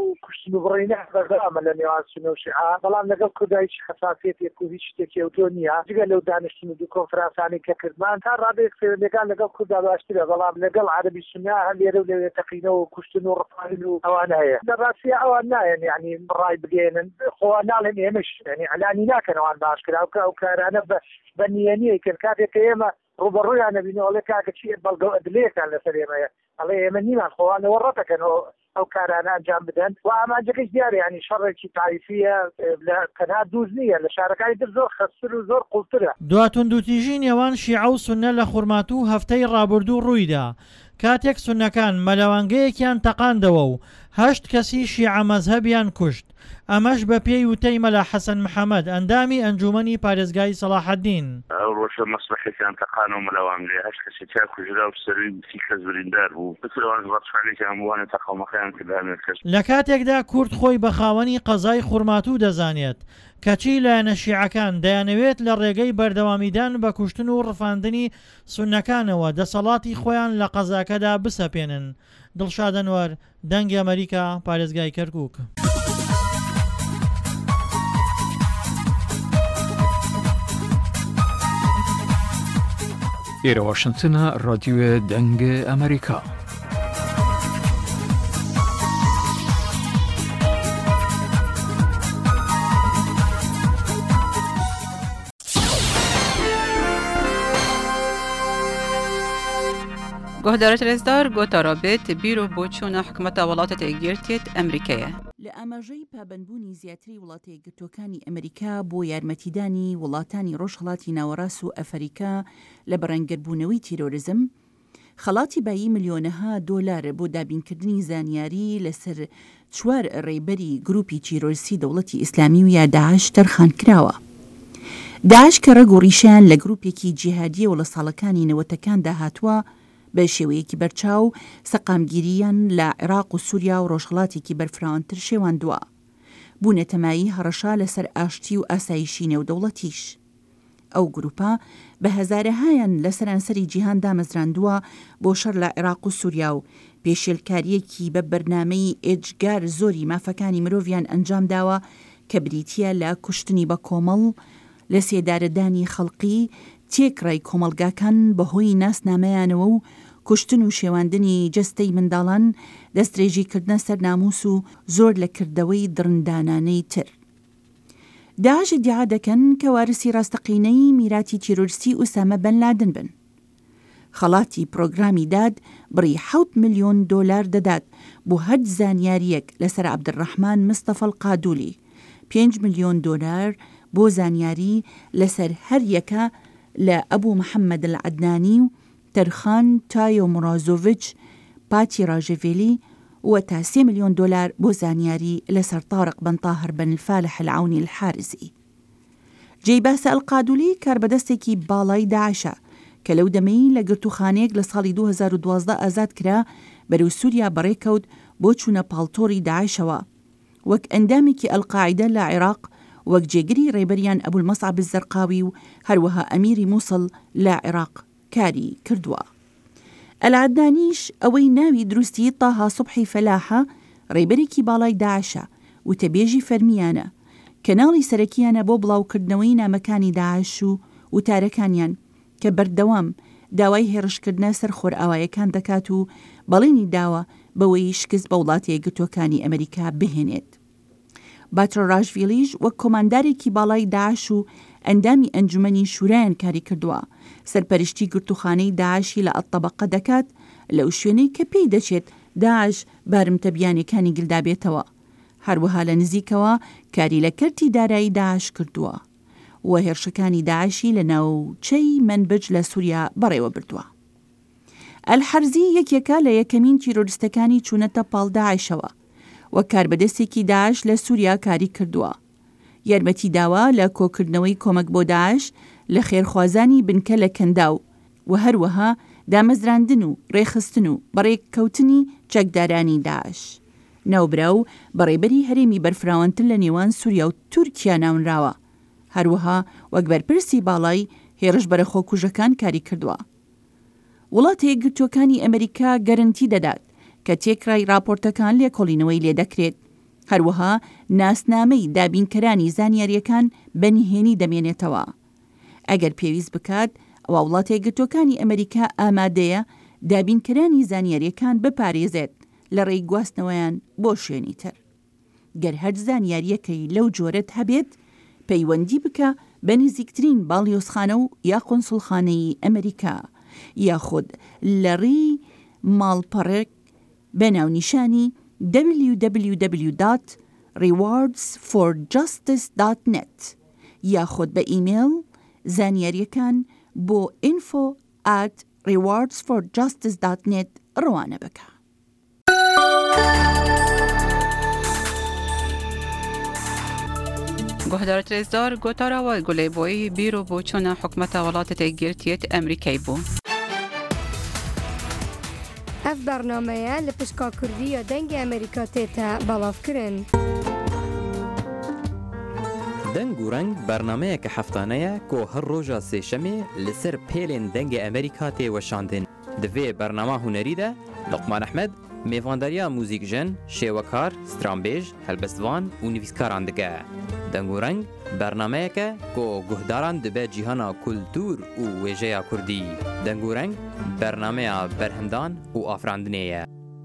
بڕینە بەردەوامە لە نێوان سونە و شیعە بەڵام لەگەڵ کوردای هیچ خەساسیەتێک و هیچ شتێکی ئەوتۆ نییە جگە لەو دانیشتن و دوو کۆنفرانسانی کە کردمان تا ڕادێک فێرنەکان لەگەڵ کووردا باشترە بەڵام لەگەڵ عەرەبی سوننا هەر لێرە و لەوێ تەقینەوە و کوشتن و ڕفاندن و ئەوان هەیە لە ڕاستیە ئەوان نایەن یعنی ڕای بگێنن خۆوان ناڵێن ئێمەش یعنی ئەلانی ناکەن ئەوان باش کرا و ئەو کارانە بە نیەنیەی کرد کاتێک کە ئێمە ڕوبەڕوویان نەبینەوە کاکە چی بەڵگە ئەدلەیەکان لەسەر ئێمەیە ئەڵێ ئێمە نیمان خۆوانەوە ڕەتەکەنەوە ئەو کارانە ئەنجام بدەن و ئامانجەکەش دیارە ینی شەڕێکی تاریفیە لە تەنها دووز نییە لە شارەکانی تر زۆر خەستر و زۆر قوڵترە دواتون دوتیژی نێوان شیعە و سوننە لە خوڕماتوو هەفتەی ڕابردوو ڕوویدا کاتێک سوننەکان مەلەوانگەیەکیان تەقاندەوە و هەشت کەسی شیعە مەزهەبیان کوشت ئەمەش بە پێی وتەی مەلا حەسەن محەممەد ئەندامی ئەنجومەنی پارێزگای سەلاحەدین ئەو ڕۆژە مەسلحێکیان تەقان و مەلەوان لێ هەشت کەسی چا کوژرا و سەروی سی کەس بریندار بوو بتوان ڕەتفانێکی هەمووانە تەقەڵمەکەیان کردانێت کەس لە کاتێکدا کورد خۆی بە خاوەنی قەزای خوڕماتوو دەزانێت کەچی لایەنە شیعەکان دەیانەوێت لە ڕێگەی بەردەوامیدان بە کوشتن و ڕفاندنی سوننەکانەوە دەسەڵاتی خۆیان لە قەزاکەدا بسەپێنن دڵشاد ئەنوەر دەنگی ئەمریکا پارێزگای کەرکووک ئێرە واشنگتنە ڕادیۆ دەنگە ئەمریکا گۆهدارە رێزدار گۆتا ڕابێت بیرۆ بۆ چوونە حکومەتە وڵاتە یەکگرتوێت ئەمریکایە لە ئاماژەی پابەندبوونی زیاتری وڵاتە یەکگرتووەکانی ئەمریکا بۆ یارمەتیدانی وڵاتانی ڕۆژهەڵاتی ناوەڕاست و ئەفریقا لە بەڕێنگربوونەوەی تیرۆریزم خەڵاتی بایی ملیۆنەها دۆلار بۆ دابینکردنی زانیاری لەسەر چوار ڕێبەری گروپی تیرۆریستی دەوڵەتی ئیسلامی و یا داعش تەرخان کراوە. داعش کە ڕێگ و ڕیشیان لە گروپێکی جیهادیە و لە ساڵەکانی نەوەتەکاندا هاتووە بە شێوەیەکی بەرچاو سەقامگیریان لە عێراق و سووریا و ڕۆژهەڵاتێکی بەرفراوانتر شێواندووە بوونەتەمایی هەڕەشا لەسەر ئاشتی و ئاسایشی نێودەوڵەتیش. ئەو گروپە بە هەزارەهایان لە سەرانسەری جیهان دامەزراندووە بۆ شەڕ لە عێراق و سووریا و پێشێلکاریەکی بە بەرنامەی ئێجگار زۆری مافەکانی مرۆڤیان ئەنجام داوە کە بریتیە لە کوشتنی بە کۆمەڵ لە سێدارەدانی خەڵقی تێکڕای کۆمەلگاکان بەهۆی ناسنامەیانەوە و کوشتن و شێواندنی جەستەی منداڵان دەستدرێژیکردنە سەر ناموس و زۆر لە کردەوەی درندانانەی تر. داعش ئیدعا دەکەن کە وارسی ڕاستەقینەی میراتی تیرۆریستی ئوسامە بن لادن بن. خەڵاتی پرۆگرامی داد بڕی حەوت ملیۆن دۆلار دەدات بۆ هەر زانیاریەک لەسەر عەبدڕەحمان مستەفە القادوولی، پێنج ملیۆن دۆلار بۆ زانیاری لەسەر هەر یەکە لە ئەبوو محەممەد العەدنانی و تەرخان تایۆ مرازۆڤچ پاتی ڕاژێڤێلی و تا سێ ملیۆن دۆلار بۆ زانیاری لەسەر طارق بن طاهر بن الفالح العونی الحارزی. جێی باسە ئەلقادولی کاربەدەستێکی باڵای داعشە کە لەو دەمەی لە گرتوخانەیەک لە ساڵی دوو هەزار و دوازدە ئازاد کرا بەرەو سووریا بەڕێکەوت بۆ چوونە پاڵتۆری داعشەوە وەک ئەندامێکی ئەلقاعیدە لە عێراق وەک جێگری ڕێبەریان ئەبول مەسعب الزەرقاوی و هەروەها ئەمیری مووسڵ لە عێراق کاری کردووە. ئەلعەدنانیش ئەوەی ناوی دروستی تاها سوبحی فەلاحە ڕێبەرێکی باڵای داعشە و تەبێژی فەرمیانە کەناڵی سەرەکیانە بۆ بڵاوکردنەوەی نامەکانی داعش و وتارەکانیان کە بەردەوام داوای هێرشکردنە سەر خۆرئاوایەکان دەکات و بەڵێنی داوە بەوەی شکست بە وڵاتی یەکگرتووەکانی ئەمریکا بهێنێت. باترۆ ڕاژڤیلیش وەک کۆماندارێکی باڵای داعش و ئەندامی ئەنجومەنی شورایان کاری کردووە سەرپەرشتی گرتوخانەی داعشی لە ئەتەبەقە دەکات لەو شوێنەی کە پێی دەچێت داعش بارمتەبیانەکانی گلدابێتەوە. هەروەها لە نزیکەوە کاری لە کەرتی دارایی داعش کردووە و هێرشەکانی داعشی لە ناوچەی منبج لە سووریا بەڕێوە بردووە. ئەلحەرزی یەکێکە لە یەکەمین تیرۆریستەکانی چوونەتە پاڵ داعشەوە و کاربەدەستێکی داعش لە سووریا کاری کردووە. یارمەتی داوە لە کۆکردنەوەی کۆمەک بۆ داعش لە خێرخوازانی بنکە لە کەنداو و هەروەها دامەزراندن و ڕێخستن و بەڕێککەوتنی چەکدارانی داعش. ناوبرا و بەڕێبەری هەرێمی بەرفراوانتر لە نێوان سووریا و تورکیا ناونراوە. هەروەها وەک بەرپرسی باڵای هێرش بەرە خۆکوژەکان کاری کردووە. وڵاتە یەکگرتووەکانی ئەمریکا گەرنتی دەدات کە تێکرای راپۆرتەکان لێکۆڵینەوەی لێ دەکرێت. هەروەها ناسنامەی دابینکەرانی زانیاریەکان بەنهێنی دەمێنێتەوە. ئەگەر پێویست بکات ئەوە وڵاتە یەکگرتووەکانی ئەمریکا ئامادەیە دابینکەرانی زانیاریەکان بپارێزێت لە ڕێی گواستنەوەیان بۆ شوێنی تر. گەر هەر زانیاریەکەی لەو جۆرەت هەبێت پەیوەندی بکە بە نزیکترین باڵیۆزخانە و یا قۆنسڵخانەی ئەمریکا یاخود لە ڕێی ماڵپەڕێک بە ناونیشانی دبلیو دبلیو دبلیو دات ریواردز فۆر جاستس دات نێت یاخود بە ئیمێل زانیاریەکان بۆ ئینفۆ ئات ریواردز فۆر جاستس دات نێت ڕەوانە بکە. گهدار ترزدار گوتارا و گلی بوی بیرو بو چون حکمت ولات تگیرتیت امریکای بو. اف برنامه لپشکا کردی یا دنگ امریکا تیتا بلاف کرن. دنگ و رنگ برنامه که هفتانه که هر روزا سه شنبه لسر پیلن دنگ امریکا تی و شاندن. دوی برنامه هنری ده لقمان احمد میوانداریا موزیک جن، شیوکار، سترامبیج، هلبستوان و نویسکاران دگه. دنگ و رنگ برنامه که که گهداران دبه جیهانا کلتور و ویژه کردی. دنگ و رنگ برنامه برهندان و آفراندنیه.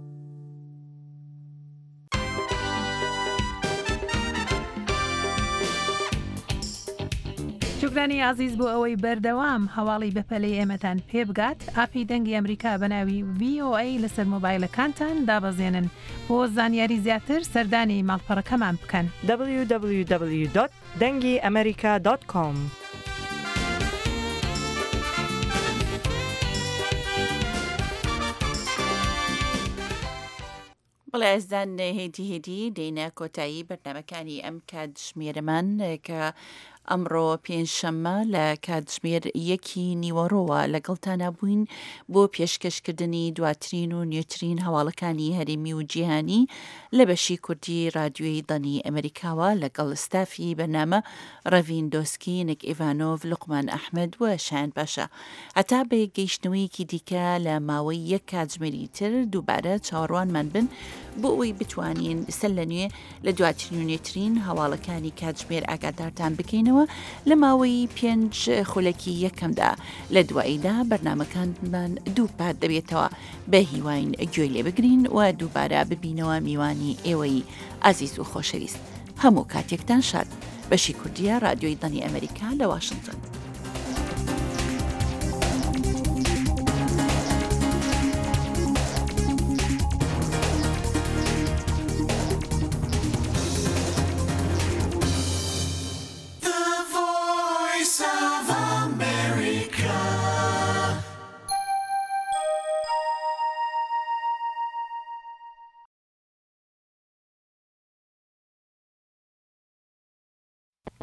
شکرانی عزیز بو ئەوەی بەردەوام هەواڵی بەپەلەی ئێمەتان پێ بگات ئاپی دەنگی ئەمریکا بەناوی وی ئۆ ئەی لەسەر مۆبایلەکانتان دابەزێنن بۆ زانیاری زیاتر سەردانی ماڵپەڕەکەمان بکەن دبلیو دبلیو دبلیو دات دەنگی ئەمریکا دات کۆم. بەڵێ ئەزدان هێدی هێدی دێنە کۆتایی بەرنامەکانی ئەم کاتژمێرەمان کە ئەمڕۆ پێنجشەممە لە کاتژمێر یەکی نیوەڕۆوە لەگەڵتانە بووین بۆ پێشکەشکردنی دواترین و نوێترین هەواڵەکانی هەرێمی و جیهانی لە بەشی کوردی رادیۆی دەنی ئەمریکاوە لەگەڵ ستافی بەرنامە ڕەڤین دۆسکی، نک ئیڤانۆڤ، لوقمان ئەحمەد و شایان باشە. هەتا بە گەیشتنەوەیەکی دیکە لە ماوەی یەک کاتژمێری تر دووبارە چاوەڕوانمان بن بۆ ئەوەی بتوانین سەر لە نوێ لە دواترین و نوێترین هەواڵەکانی کاتژمێر ئاگادارتان بکەینەوە لە ماوەی پێنج خولەکی یەکەمدا. لە دواییدا بەرنامەکانمان دوو پات دەبێتەوە بە هیواین گوێی لێ بگرین و دووبارە ببینەوە میوانی ئێوەی ئازیز و خۆشەویست. هەموو کاتێکتان شاد. بەشی کوردیە رادیۆی دەنی ئەمریکا لە واشنگتن.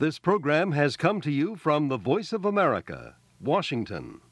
This program has come to you from the Voice of America, Washington.